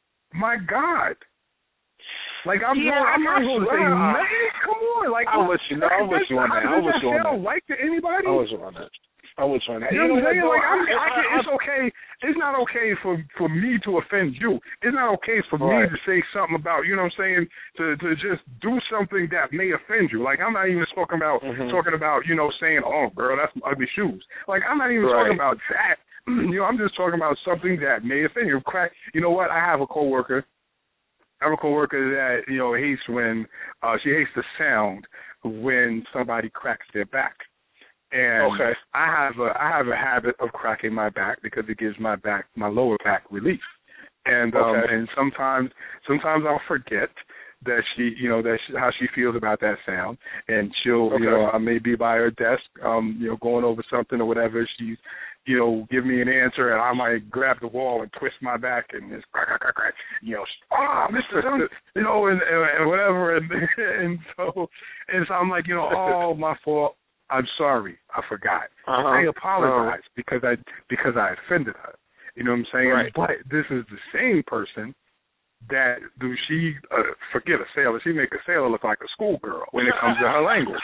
my God. Like, I'm, yeah, I'm not going to say, man, come on. Like, I'm with you. No, I'm with you on that. I'm with you on that. Like to anybody? I'm with you on that. I'm with you on that. You know what I'm saying? Like, I'm, I, I, I, it's okay. It's not okay for, for me to offend you. It's not okay for right. me to say something about, you know what I'm saying, to, to just do something that may offend you. Like, I'm not even talking about, mm-hmm. talking about, you know, saying, oh, girl, that's ugly shoes. Like, I'm not even right. talking about that. You know, I'm just talking about something that may offend you. Crack. You know what? I have a coworker. I have a coworker that, you know, hates when, uh, she hates the sound when somebody cracks their back. And okay. I have a I have a habit of cracking my back because it gives my back my lower back relief. And um, okay. and sometimes sometimes I'll forget. that she, you know, that she, how she feels about that sound, and she'll, okay. you know, I may be by her desk, um, you know, going over something or whatever. She's, you know, give me an answer, and I might grab the wall and twist my back and just crack, crack, crack, crack, you know, ah, Mister you know, and, and and whatever, and and so and so I'm like, you know, oh, my fault. I'm sorry, I forgot. Uh-huh. I apologize uh-huh. because I because I offended her. You know what I'm saying? Right. But this is the same person that do she uh, forget a sailor? She make a sailor look like a schoolgirl when it comes to her language.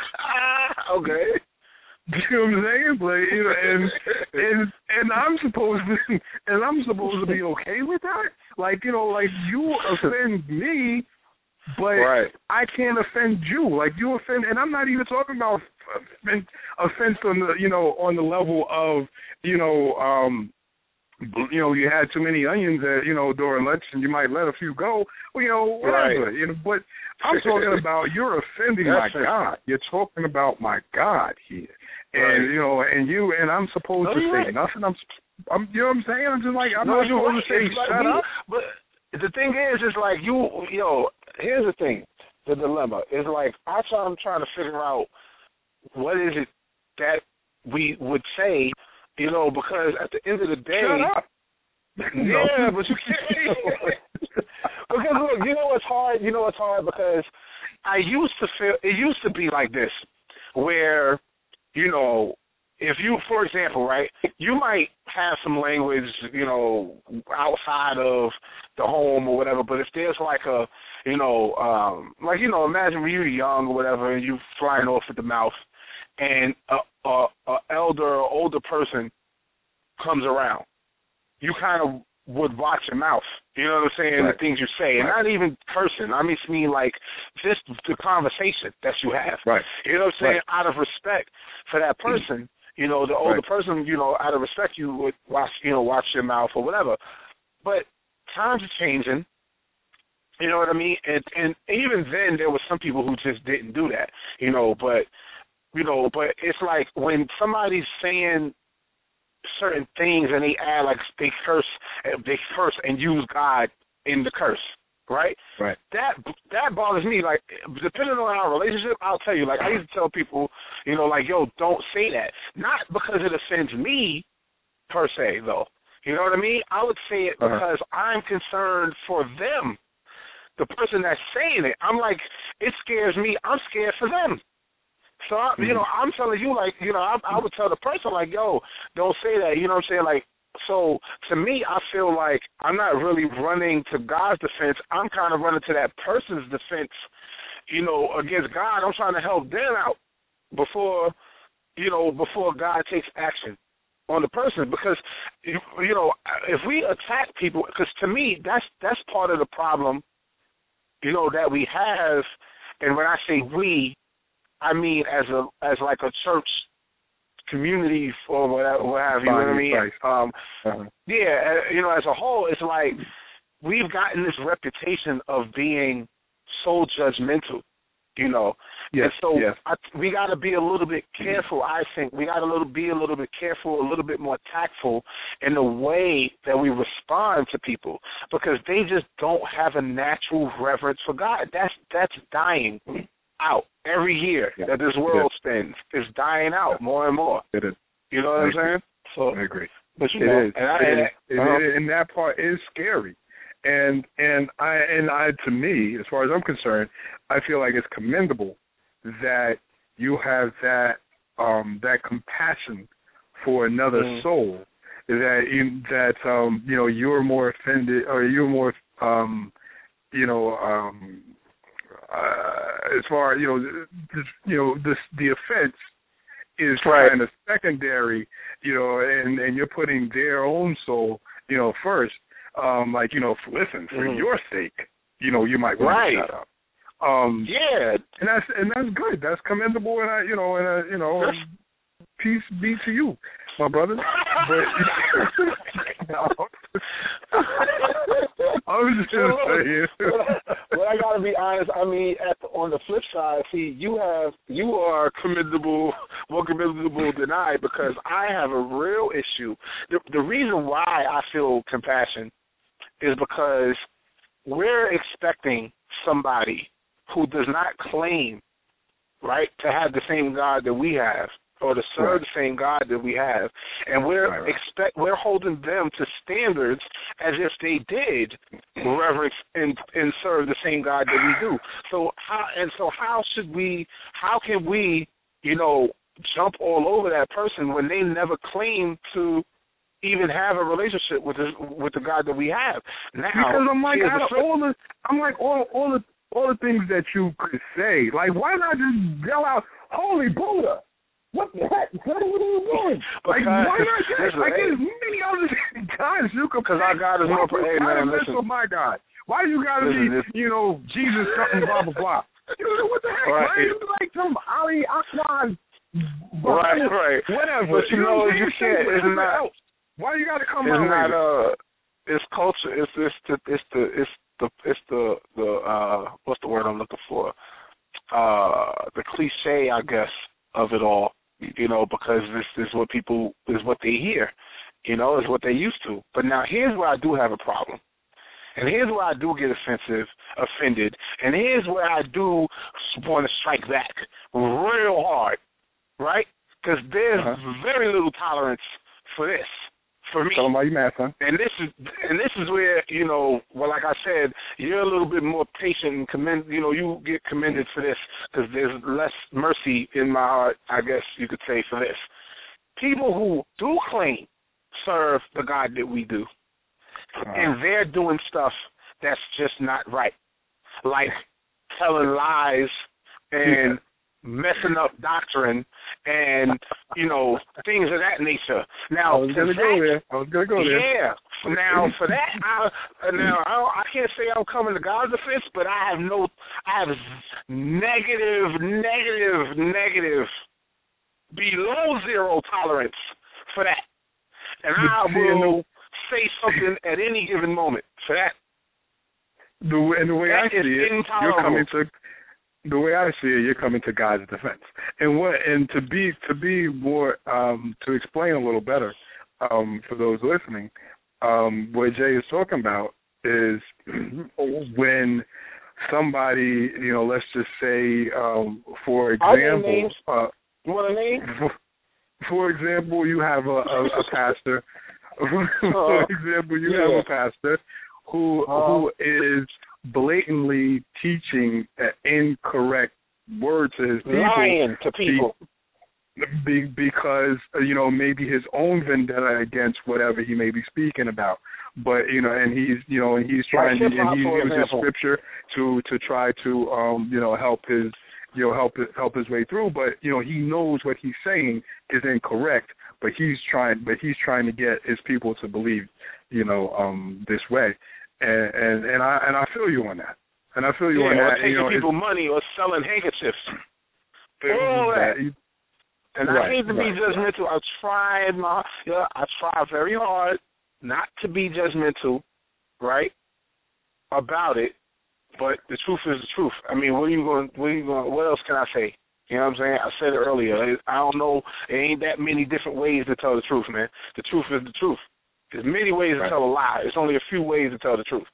Okay. You know what I'm saying? Like, you know, and and and I'm supposed to and I'm supposed to be okay with that. Like, you know, like you offend me, but right. I can't offend you. Like you offend, and I'm not even talking about offense, offense on the, you know, on the level of, you know, um, you know, you had too many onions, at, you know, during lunch, and you might let a few go. Well, you know, whatever. Right. You know, but I'm talking about you're offending my God. You're talking about my God here, and right. you know, and you and I'm supposed no, to say right. nothing. I'm, I'm, you know what I'm saying? I'm just like I'm no, not supposed right. to say it's shut like up. Me, but the thing is, it's like you, you know, here's the thing, the dilemma is like I try, I'm trying to figure out what is it that we would say, you know, because at the end of the day, shut up. Yeah, but you can't. Because look, you know what's hard? You know what's hard? Because I used to feel, it used to be like this, where, you know, if you, for example, right, you might have some language, you know, outside of the home or whatever, but if there's like a, you know, um, like, you know, imagine when you're young or whatever and you flying off at the mouth and a, a, a elder or older person comes around, you kind of would watch your mouth, you know what I'm saying, right. the things you say, and right. not even cursing. I mean, I mean, like, just the conversation that you have. Right. You know what I'm saying? Right. Out of respect for that person, you know, the older right. person, you know, out of respect, you would watch, you know, watch your mouth or whatever. But times are changing. You know what I mean? And and even then, there were some people who just didn't do that, you know, but, you know, but it's like when somebody's saying certain things and they add like they curse, they curse and use God in the curse, right? Right. That that bothers me. Like depending on our relationship, I'll tell you. Like I used to tell people, you know, like yo, don't say that. Not because it offends me per se, though. You know what I mean? I would say it because uh-huh. I'm concerned for them, the person that's saying it. I'm like, it scares me. I'm scared for them. So, I, you know, I'm telling you, like, you know, I, I would tell the person, like, yo, don't say that. You know what I'm saying? Like, so to me, I feel like I'm not really running to God's defense. I'm kind of running to that person's defense, you know, against God. I'm trying to help them out before, you know, before God takes action on the person. Because, you know, if we attack people, because to me, that's that's part of the problem, you know, that we have. And when I say we, I mean, as a as like a church community or whatever, what have you, you know what I mean? Um, uh-huh. Yeah, you know, as a whole, it's like we've gotten this reputation of being so judgmental, you know. Yes, and so yes. I, we got to be a little bit careful. I think we got to little be a little bit careful, a little bit more tactful in the way that we respond to people, because they just don't have a natural reverence for God. That's that's dying out every year yeah. that this world yeah. spins. Is dying out yeah. more and more. It is. You know what I I'm agree. saying? So I agree. But you it know, is. And, I, it and, is. uh, it, and that part is scary. And and I and I to me, as far as I'm concerned, I feel like it's commendable that you have that um, that compassion for another mm. soul. That you, that um, you know you're more offended or you're more um, you know. Um, Uh, as far you know, the, you know, the the offense is right. kind of secondary, you know, and, and you're putting their own soul, you know, first. Um, like you know, listen, for mm-hmm. your sake, you know, you might want right. to shut up. Um, yeah, and that's and that's good. That's commendable, and I, you know, and uh, you know, and peace be to you, my brother. But I was just gonna say, but I gotta be honest. I mean, at the, on the flip side, see, you have you are commendable, more commendable than I, because I have a real issue. The, the reason why I feel compassion is because we're expecting somebody who does not claim, right, to have the same God that we have, or to serve right. the same God that we have, and we're right, right. expect we're holding them to standards as if they did reverence and, and serve the same God that we do. So how and so how should we? How can we, you know, jump all over that person when they never claim to even have a relationship with the with the God that we have? Now, because I'm like out of all the I'm like all all the all the things that you could say. Like, why not just yell out, "Holy Buddha"? What the heck? What are you doing? Like, why not just, like, there's many other gods you could Because our God is more... Hey, man, listen. For my God. Why you got to be, this. you know, Jesus something, blah, blah, blah. You know, what the heck, right. man? You like some Ali Akbar, right, right. whatever. But you, you know, know you can't... It's not... Else. Why you got to come out It's not, uh... It's culture. It's, it's, the, it's the... It's the... It's the... the uh, what's the word I'm looking for? Uh, the cliche, I guess, of it all. You know, because this is what people, is what they hear, you know, is what they're used to. But now here's where I do have a problem. And here's where I do get offensive, offended. And here's where I do want to strike back real hard, right? Because there's uh-huh. very little tolerance for this. For me. Tell them why you mad, son. And this is and this is where, you know, well, like I said, you're a little bit more patient and commend, you know, you get commended for this because there's less mercy in my heart, I guess you could say, for this. People who do claim serve the God that we do, uh-huh. and they're doing stuff that's just not right, like telling lies and messing up doctrine and, you know, things of that nature. Now, I was going to go there. I was going to go there. Yeah. Now, for that, I, now, I, I can't say I'm coming to God's defense, but I have no, I have negative, negative, negative, below zero tolerance for that. And I will say something at any given moment for that. The, and the way that I see it, intolerable. You're coming to... The way I see it, you're coming to God's defense, and what and to be to be more um, to explain a little better um, for those listening, um, what Jay is talking about is when somebody, you know, let's just say, um, for example, uh, you want a name? For, for example, you have a, a, a pastor. For example, you yeah. have a pastor who uh, who is blatantly teaching an incorrect word to his people. Lying to people. Be, because, you know, maybe his own vendetta against whatever he may be speaking about. But, you know, and he's, you know, and he's trying to, and he uses scripture to, to try to, um, you know, help his, you know, help, help his way through. But, you know, he knows what he's saying is incorrect, but he's trying, but he's trying to get his people to believe, you know, um, this way. And, and and I and I feel you on that, and I feel you yeah, on or that. taking you know, people money or selling handkerchiefs, all that. And right, I hate to right. be judgmental. I tried my, yeah, I try very hard not to be judgmental, right, about it. But the truth is the truth. I mean, what are you going? What are you going? What else can I say? You know what I'm saying? I said it earlier. I don't know. There ain't that many different ways to tell the truth, man. The truth is the truth. There's many ways right. to tell a lie. There's only a few ways to tell the truth.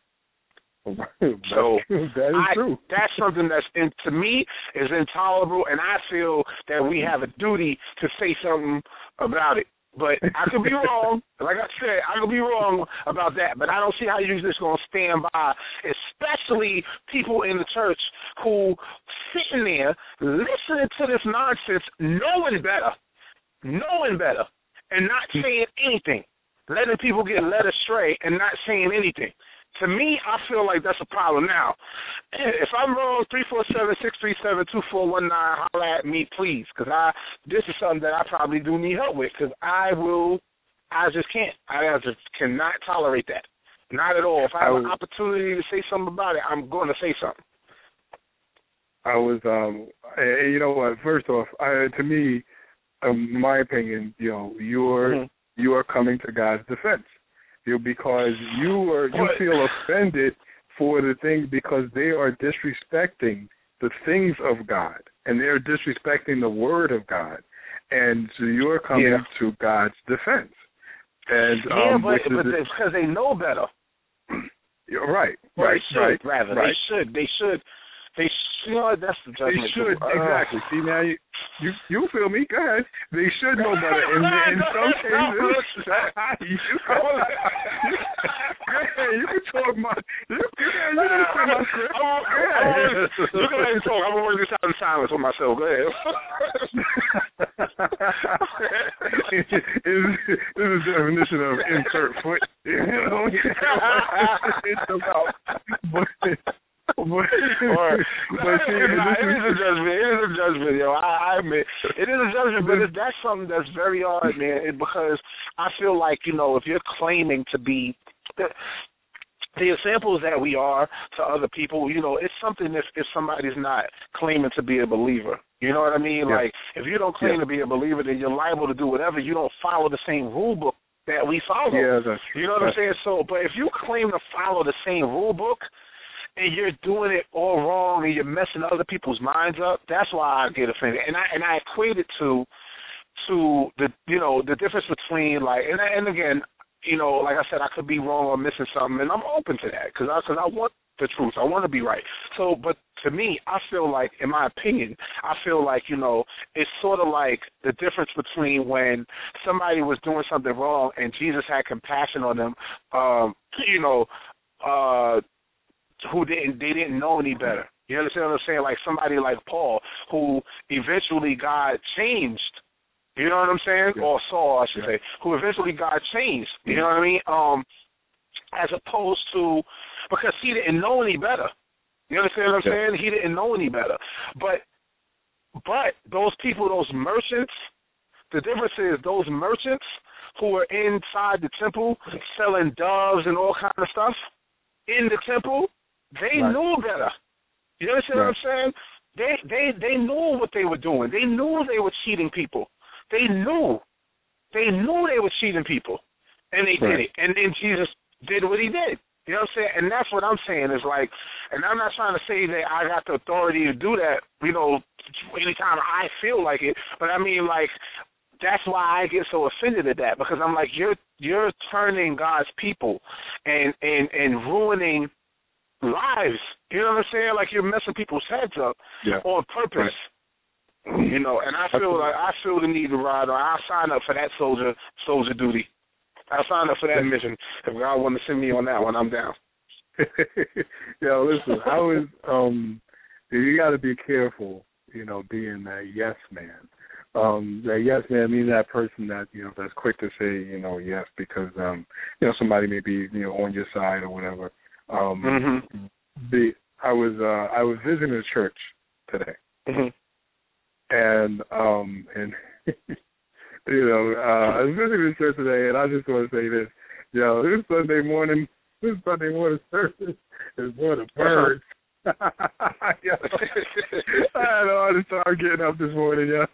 So that is I, true. That's something that's, in, to me, is intolerable, and I feel that we have a duty to say something about it. But I could be wrong. Like I said, I could be wrong about that. But I don't see how you're just going to stand by, especially people in the church who sitting there listening to this nonsense, knowing better, knowing better, and not saying anything. Letting people get led astray and not saying anything. To me, I feel like that's a problem now. If I'm wrong, three four seven, six three seven, two four one nine, holler at me, please, because I this is something that I probably do need help with, because I will, I just can't. I just cannot tolerate that. Not at all. If I have an opportunity to say something about it, I'm going to say something. I was, um, and you know what, first off, I, to me, um, my opinion, you know, you're, mm-hmm. you are coming to God's defense. You know, because you are you feel offended for the things because they are disrespecting the things of God and they're disrespecting the word of God, and so you're coming yeah. to God's defense. And yeah, um, but, but because they know better. You're right. Or Right. they should, right. rather. Right. They should. They should. They should. You know, that's the They judgment. should too. Uh, exactly. See now, you, you you feel me? Go ahead. They should know better. In, in some cases, you, you can talk my. You, you, you didn't say my script. I'm, I'm, I'm, you can let me talk. I'm always just having silence with myself. Go ahead. This is the definition of insert foot. You know, it's about. But, but, or, but see, it, this it is a judgment. It is a judgment, yo. I, I admit it is a judgment, but it's, that's something that's very hard, man. It, because I feel like, you know, if you're claiming to be the, the examples that we are to other people, you know, it's something if if somebody's not claiming to be a believer. You know what I mean? Yeah. Like if you don't claim yeah. to be a believer, then you're liable to do whatever. You don't follow the same rule book that we follow. Yeah, that's, you know what I'm saying? So, but if you claim to follow the same rule book, and you're doing it all wrong, and you're messing other people's minds up, that's why I get offended. And I and I equate it to to the you know the difference between like and and again, you know, like I said, I could be wrong or missing something, and I'm open to that because I because I want the truth, I want to be right. So, but to me, I feel like, in my opinion, I feel like you know it's sort of like the difference between when somebody was doing something wrong and Jesus had compassion on them, um, you know. Uh, who didn't they didn't know any better. You understand what I'm saying? Like somebody like Paul, who eventually God changed. You know what I'm saying? Yeah. Or Saul, I should yeah. say, who eventually God changed. You know what I mean? Um, as opposed to because he didn't know any better. You understand what I'm yeah. saying? He didn't know any better. But but those people, those merchants, the difference is those merchants who were inside the temple selling doves and all kind of stuff in the temple. They right. knew better. You understand right. what I'm saying? They they they knew what they were doing. They knew they were cheating people. They knew. They knew they were cheating people. And they right. did it. And then Jesus did what he did. You know what I'm saying? And that's what I'm saying is like, and I'm not trying to say that I got the authority to do that, you know, anytime I feel like it. But I mean, like, that's why I get so offended at that, because I'm like, you're you're turning God's people and, and, and ruining lives. You know what I'm saying? Like you're messing people's heads up yeah. on purpose. Right. You know, and I feel like I feel the need to ride, or I'll sign up for that soldier soldier duty. I'll sign up for that mission. If God want to send me on that one, I'm down. Yo, listen, I was um you gotta be careful, you know, being that yes man. Um, that yes man means that person that, you know, that's quick to say, you know, yes, because um, you know, somebody may be, you know, on your side or whatever. Um, mm-hmm. the I was uh, I was visiting a church today, mm-hmm. and um, and you know uh, I was visiting the church today, and I just want to say this, you know, this Sunday morning, this Sunday morning service is one of birds. I had a hard time getting up this morning, yo.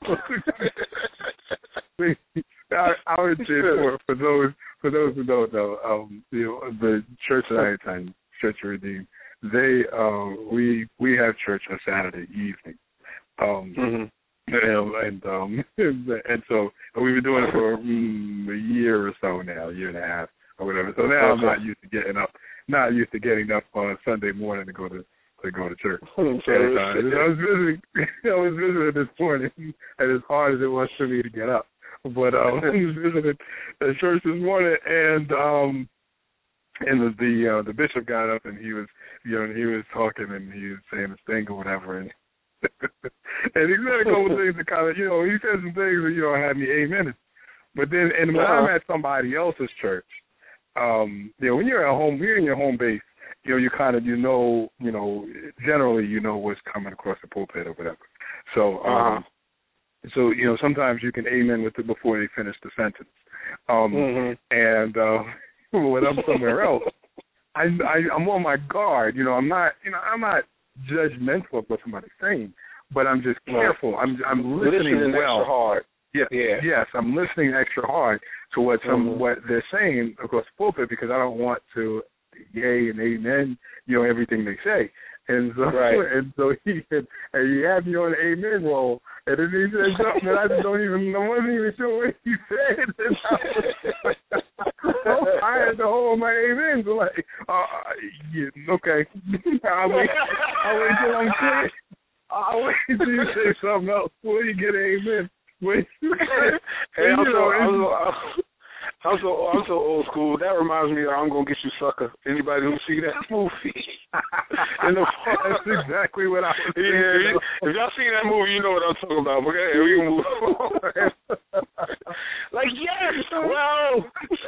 I, I would say for, for those for those who don't know, um, you know, the church that I attend, Church of Redeemed, they uh, we we have church on Saturday evening, um, mm-hmm. and and, um, and so we've been doing it for mm, a year or so now, a year and a half or whatever. So now I'm not used to getting up, not used to getting up on Sunday morning to go to. to go to church. And, uh, I was visiting. I was visiting this morning, and as hard as it was for me to get up, but um, I was visiting the church this morning, and um, and the the, uh, the bishop got up, and he was, you know, he was talking, and he was saying his thing or whatever, and and he said a couple of things that kind of, you know, he said some things that, you know, had me amen. But then, and when I'm at somebody else's church, um, you know, when you're at home, you're in your home base. You know, you kind of, you know, you know, generally, you know what's coming across the pulpit or whatever. So, um, uh-huh. so you know, sometimes you can amen with it before they finish the sentence. Um, mm-hmm. And uh, when I'm somewhere else, I, I, I'm on my guard. You know, I'm not, you know, I'm not judgmental of what somebody's saying, but I'm just careful. I'm, I'm listening, listening well. Extra hard. Yeah, yeah. Yes, I'm listening extra hard to what some mm-hmm. what they're saying across the pulpit, because I don't want to yay and amen, you know, everything they say. And so, right. and so he had, and he had me on the amen roll, and then he said something that I just don't even, I wasn't even sure what he said. And I, was, so I had to hold my amen. So like, uh, yeah, okay, I'll wait, I'll wait till I'm clear. I'll wait till you say something else before you get an amen. Wait, hey, I'm, you know, so, I'm, so, I'm so I'm so old school. That reminds me of I'm Gonna Get You Sucker. Anybody who see that movie? In the, that's exactly what I was thinking. Yeah, if y'all seen that movie, you know what I'm talking about. Okay, we can move on. Like, yes, well.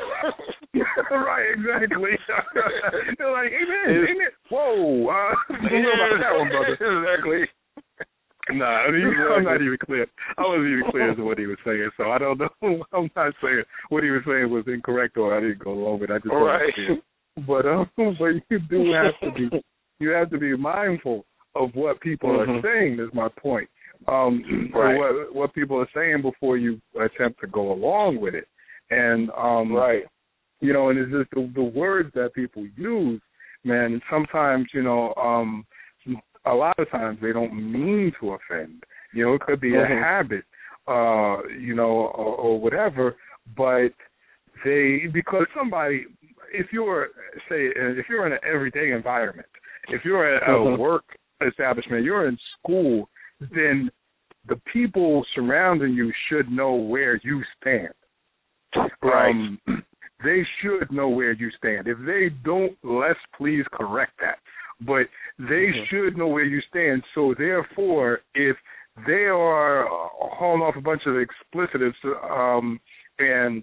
Right, exactly. They're like, amen, amen. Whoa. Uh, don't know about that one, brother. Exactly. Nah, I mean, I'm not even clear. I wasn't even clear as to what he was saying, so I don't know. I'm not saying what he was saying was incorrect or I didn't go along with it. I just All right. But um, but you do have to be you have to be mindful of what people mm-hmm. are saying. Is my point. Um, right. what what people are saying before you attempt to go along with it, and um, right. You know, and it's just the, the words that people use, man. And sometimes, you know, um. a lot of times they don't mean to offend. You know, it could be mm-hmm. a habit, uh, you know, or, or whatever. But they, because somebody, if you're, say, if you're in an everyday environment, if you're at mm-hmm. a work establishment, you're in school, then the people surrounding you should know where you stand. Right. Um, they should know where you stand. If they don't, let's please correct that. But they mm-hmm. should know where you stand. So therefore, if they are hauling off a bunch of explicitives, um, and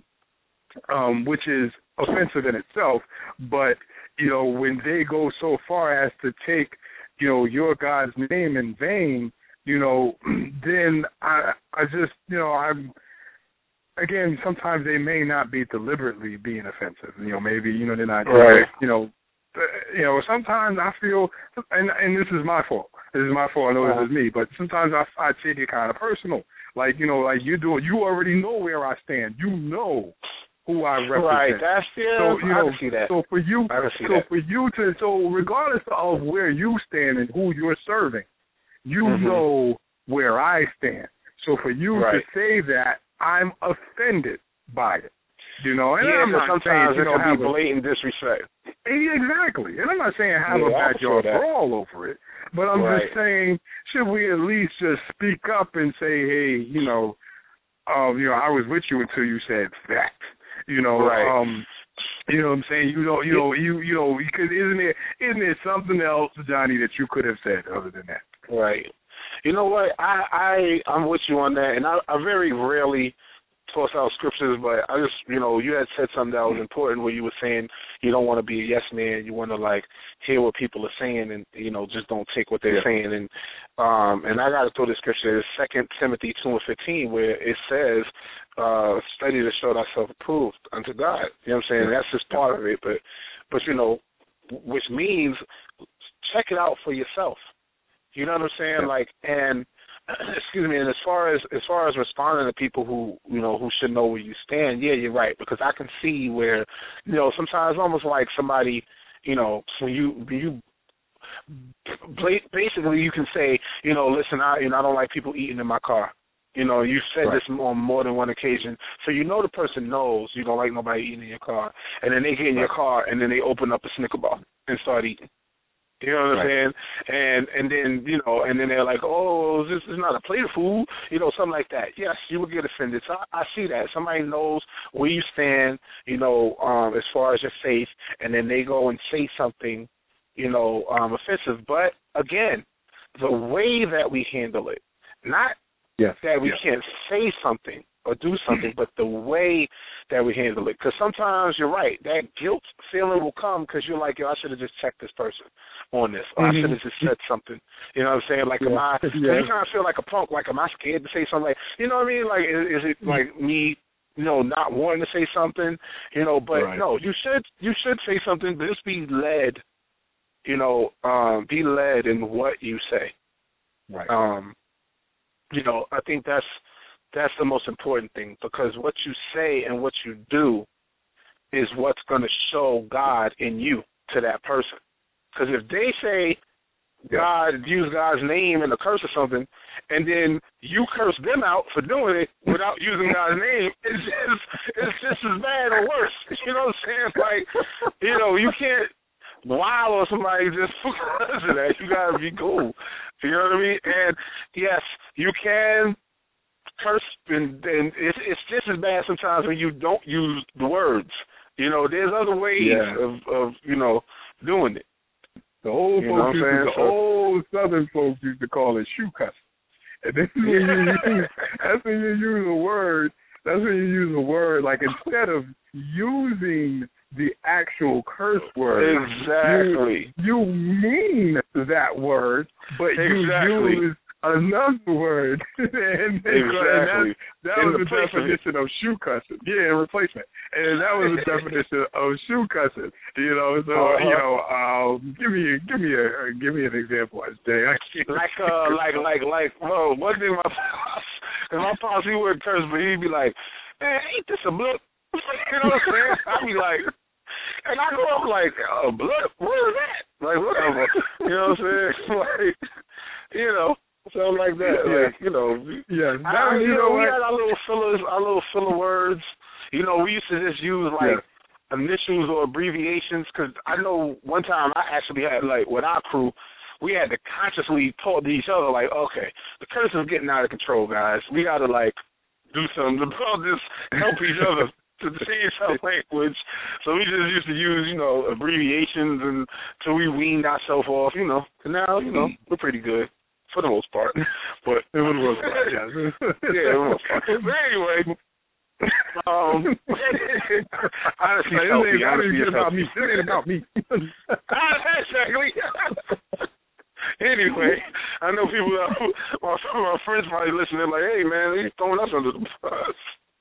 um, which is offensive in itself, but you know, when they go so far as to take, you know, your God's name in vain, you know, then I, I just, you know, I'm. Again, sometimes they may not be deliberately being offensive. You know, maybe, you know, they're not, right. you know, you know, sometimes I feel, and and this is my fault. This is my fault. I know uh-huh. this is me, but sometimes I, I take it kind of personal. Like, you know, like you do, you already know where I stand. You know who I represent. Right. That's yeah. So, you know, I can see that. So for you, I can see so that. for you to, so regardless of where you stand and who you're serving, you mm-hmm. know where I stand. So for you right. to say that, I'm offended by it, you know. And yeah, I'm not sometimes saying, you it know, can have be blatant a, disrespect. Exactly, and I'm not saying have yeah, a backyard brawl over it, but I'm right. just saying, should we at least just speak up and say, hey, you know, um, you know, I was with you until you said that, you know, right. um, you know what I'm saying? You know, you know, you you know, because isn't there isn't there something else, Johnny, that you could have said other than that? Right. You know what? I, I, I'm with you on that, and I, I very rarely toss out scriptures, but I just, you know, you had said something that was important where you were saying you don't want to be a yes man. You want to, like, hear what people are saying and, you know, just don't take what they're yeah. saying. And um, and I got to throw the scripture. It's Second Timothy two and fifteen where it says, uh, study to show thyself approved unto God. You know what I'm saying? That's just part of it. But, but you know, which means check it out for yourself. You know what I'm saying? Yeah. Like, and excuse me. And as far as as far as responding to people who you know who should know where you stand, yeah, you're right. Because I can see where, you know, sometimes almost like somebody, you know, when you when you basically you can say, you know, listen, I you know I don't like people eating in my car. You know, you've said right. this on more than one occasion. So you know the person knows you don't like nobody eating in your car. And then they get in your car and then they open up a Snicker bar and start eating. You know what I'm right. saying? And and then, you know, and then they're like, oh, this is not a plate of food, you know, something like that. Yes, you would get offended. So I, I see that. Somebody knows where you stand, you know, um, as far as your faith, and then they go and say something, you know, um, offensive. But, again, the way that we handle it, not yes. that we yes. can't say something or do something, but the way that we handle it. Because sometimes you're right. That guilt feeling will come because you're like, yo, I should have just checked this person on this. Or mm-hmm. I should have just said something. You know what I'm saying? Like, yeah. am I, yeah. you kind of feel like a punk. Like, am I scared to say something? Like, you know what I mean? Like, is, is it like me, you know, not wanting to say something? You know, but right. no, you should, you should say something, but just be led, you know, um, be led in what you say. Right. Um, you know, I think that's, That's the most important thing, because what you say and what you do is what's going to show God in you to that person. Because if they say God, use God's name in a curse or something, and then you curse them out for doing it without using God's name, it's just, it's just as bad or worse. You know what I'm saying? Like, you know, you can't wow on somebody just because of that. You got to be cool. You know what I mean? And, yes, you can curse, and, and it's, it's just as bad sometimes when you don't use the words. You know, there's other ways yeah. of, of, you know, doing it. The old you folks, used to, the so, old Southern folks used to call it shoe cussing. And this is when you use, that's when you use a word. That's when you use a word like instead of using the actual curse word, exactly. You, you mean that word, but exactly. you use another word. and, exactly. and that, that was the definition of of shoe cussing. Yeah, in replacement. And that was the definition of shoe cussing. You know, so uh-huh. you know, um, give me, give me a, give me an example, Jay. I can't like, uh, like, like, like. Well, one thing my pops, my pops, he wouldn't curse, but he'd be like, "Man, ain't this a blood?" You know what I'm saying? I'd be like, and I go up like, "A blood? What is that?" Like, whatever. You know what I'm saying? Like, you know. Something like that, yeah. like, you know. Yeah, that, I, you, you know, know we what? had our little fillers, our little filler words. You know, we used to just use, like, yeah. initials or abbreviations, because I know one time I actually had, like, with our crew, we had to consciously talk to each other, like, okay, the curse is getting out of control, guys. We got to, like, do something to just help each other to change our language. So we just used to use, you know, abbreviations until we weaned ourselves off, you know. And now, you know, we're pretty good. For the most part, but for the most part, yeah, yeah, for the most part. But anyway, um, honestly, like, healthy, this ain't, honestly, ain't about me. This ain't about me. Exactly. Anyway, I know people, uh, some of my friends probably listening, like, "Hey, man, he's throwing us under the bus."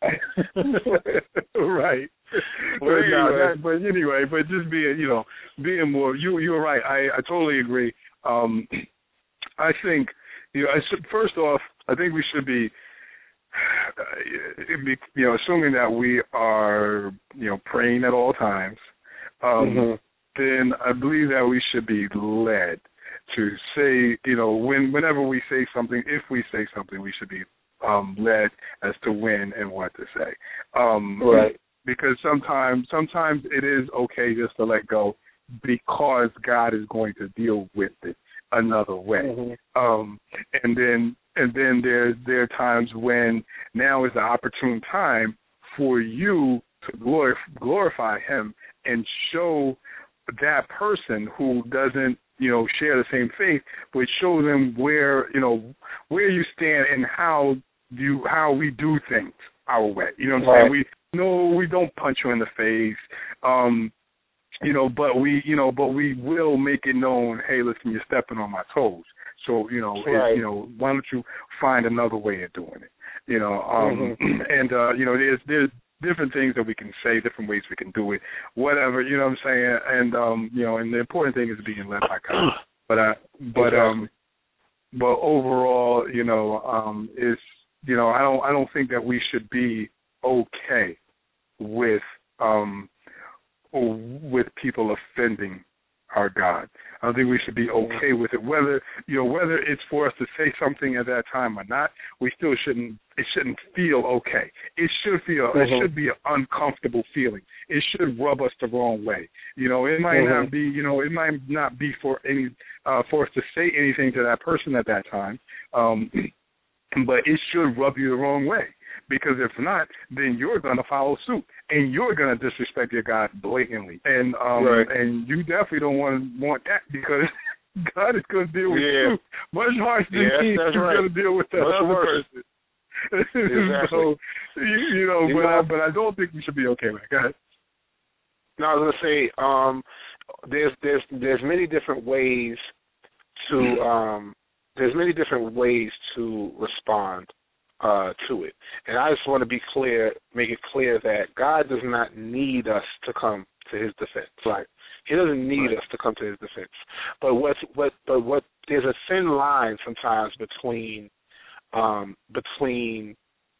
Right. But but, anyway. no, that, but anyway, but just being, you know, being more. You, you're right. I, I totally agree. Um. I think, you know, I should, first off, I think we should be, uh, you know, assuming that we are, you know, praying at all times, um, mm-hmm. then I believe that we should be led to say, you know, when whenever we say something, if we say something, we should be um, led as to when and what to say. Um, right. Because sometimes, sometimes it is okay just to let go because God is going to deal with it another way. Mm-hmm. Um, and then and then there's there are times when now is the opportune time for you to glorify, glorify him and show that person who doesn't, you know, share the same faith, but show them where, you know, where you stand and how you how we do things our way. You know what I'm right. saying? We no, we don't punch you in the face. Um, You know, but we, you know, but we will make it known. Hey, listen, you're stepping on my toes. So, you know, right. it, you know, why don't you find another way of doing it? You know, um, mm-hmm. and uh, you know, there's there's different things that we can say, different ways we can do it, whatever. You know what I'm saying? And um, you know, and the important thing is being led by God. But uh, but exactly. um, but overall, you know, um, is you know, I don't I don't think that we should be okay with um. with people offending our God. I don't think we should be okay with it. Whether you know whether it's for us to say something at that time or not, we still shouldn't. It shouldn't feel okay. It should feel. Mm-hmm. It should be an uncomfortable feeling. It should rub us the wrong way. You know, it might mm-hmm. not be. You know, it might not be for any uh, for us to say anything to that person at that time. Um, but it should rub you the wrong way. Because if not, then you're going to follow suit, and you're going to disrespect your God blatantly, and um, right. and you definitely don't want to want that because God is going to deal with yeah. you much harsher than yes, He is right. going to deal with that much other worse. person. Exactly. So you, you know, you but know, I, but I don't think we should be okay with it. Go ahead. No, I was going to say um, there's there's there's many different ways to um, there's many different ways to respond. Uh, to it. And I just want to be clear, make it clear that God does not need us to come to his defense. Right. He doesn't need right. us to come to his defense. But what's what but what there's a thin line sometimes between um, between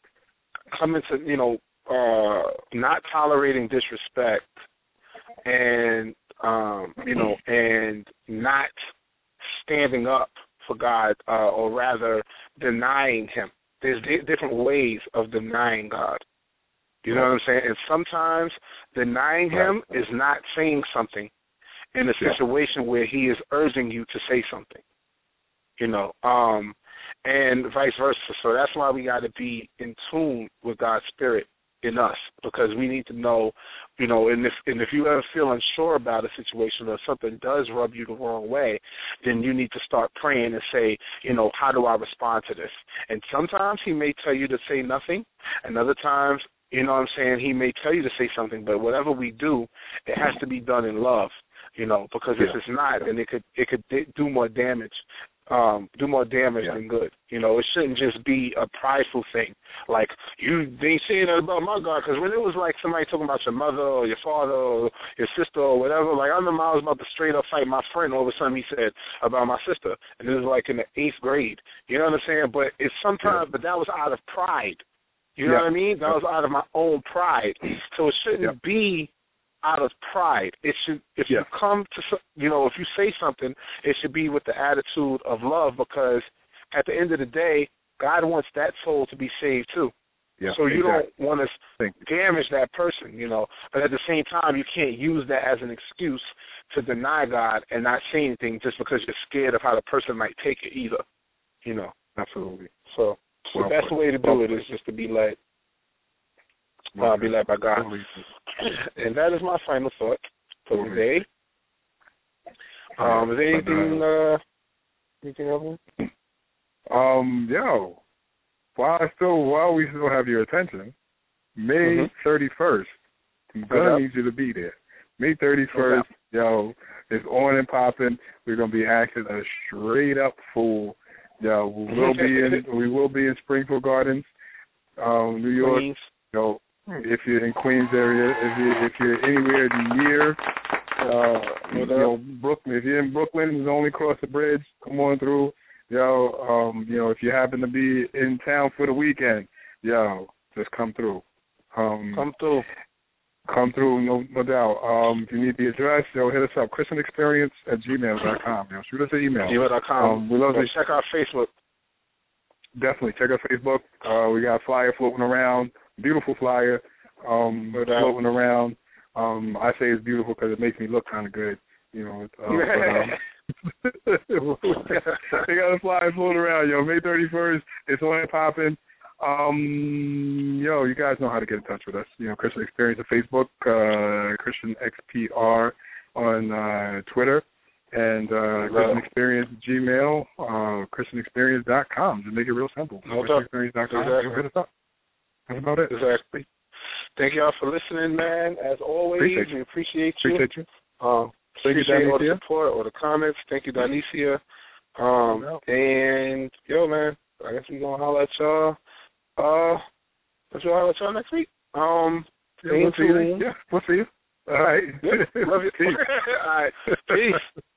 coming to, you know, uh, not tolerating disrespect and um, you know, and not standing up for God, uh, or rather denying him. There's di- different ways of denying God. You know what I'm saying? And sometimes denying him is not saying something in a situation where he is urging you to say something. You know, um, and vice versa. So that's why we got to be in tune with God's Spirit in us, because we need to know, you know, and if and if you ever feel unsure about a situation or something does rub you the wrong way, then you need to start praying and say, you know, how do I respond to this? And sometimes he may tell you to say nothing, and other times, you know what I'm saying, he may tell you to say something, but whatever we do, it has to be done in love, you know, because if yeah. it's not, then it could it could do more damage. Um, do more damage yeah. than good. You know, it shouldn't just be a prideful thing. Like, you they ain't saying that about my God, because when it was like somebody talking about your mother or your father or your sister or whatever, like I remember I was about to straight up fight my friend over something he said about my sister, and it was like in the eighth grade. You know what I'm saying? But it's sometimes, yeah. but that was out of pride. You know yeah. what I mean? That was out of my own pride. So it shouldn't yeah. be out of pride. It should, if yeah. you come to, you know, if you say something, it should be with the attitude of love, because at the end of the day, God wants that soul to be saved too. Yeah, so you exactly. don't want to damage that person, you know, but at the same time, you can't use that as an excuse to deny God and not say anything just because you're scared of how the person might take it either, you know. Absolutely. So well, the best way to do well, it is just to be led. Uh, be led by God. And that is my final thought for today. Um, is there anything, uh, anything else? Um, yo, while I still, while we still have your attention, May thirty-first, I'm gonna need you to be there. May thirty-first, yo, it's on and popping. We're gonna be acting a straight up fool. Yo, we will be in, we will be in Springfield Gardens, um, New York. Queens. Yo, if you're in Queens area, if you if you're anywhere near, uh, you know, Brooklyn. If you're in Brooklyn, it's only across the bridge. Come on through, yo. Um, you know, if you happen to be in town for the weekend, yo, just come through. Um, come through. Come through, no, no doubt. Um, if you need the address, yo, hit us up, Christian Experience at gmail dot com. Yo, shoot us an email. gmail dot com. Um, we love to to check out Facebook. Definitely check out Facebook. Uh, we got a flyer floating around. Beautiful flyer, um, floating around. Um, I say it's beautiful because it makes me look kind of good, you know. Uh, but, um, they got a flyer floating around, yo. May thirty-first, it's on and popping. Um, yo, you guys know how to get in touch with us. You know, Christian Experience on Facebook, uh, Christian X P R on uh, Twitter, and uh, Christian Experience Gmail, uh, Christian Experience dot com. Just make it real simple. No Christian Experience dot com. Exactly. Hit us up. That's about it. Exactly. Thank y'all for listening, man. As always, appreciate we appreciate you. Appreciate you. Um, Thank appreciate you, all the support, all the comments. Thank you, Donicia. Um, and, yo, man, I guess we're going to holler at y'all. Uh, let's go holler at y'all next week. Um, yeah, we'll see you. Yeah, we'll see you. All right. Yeah, love you. All right. Peace.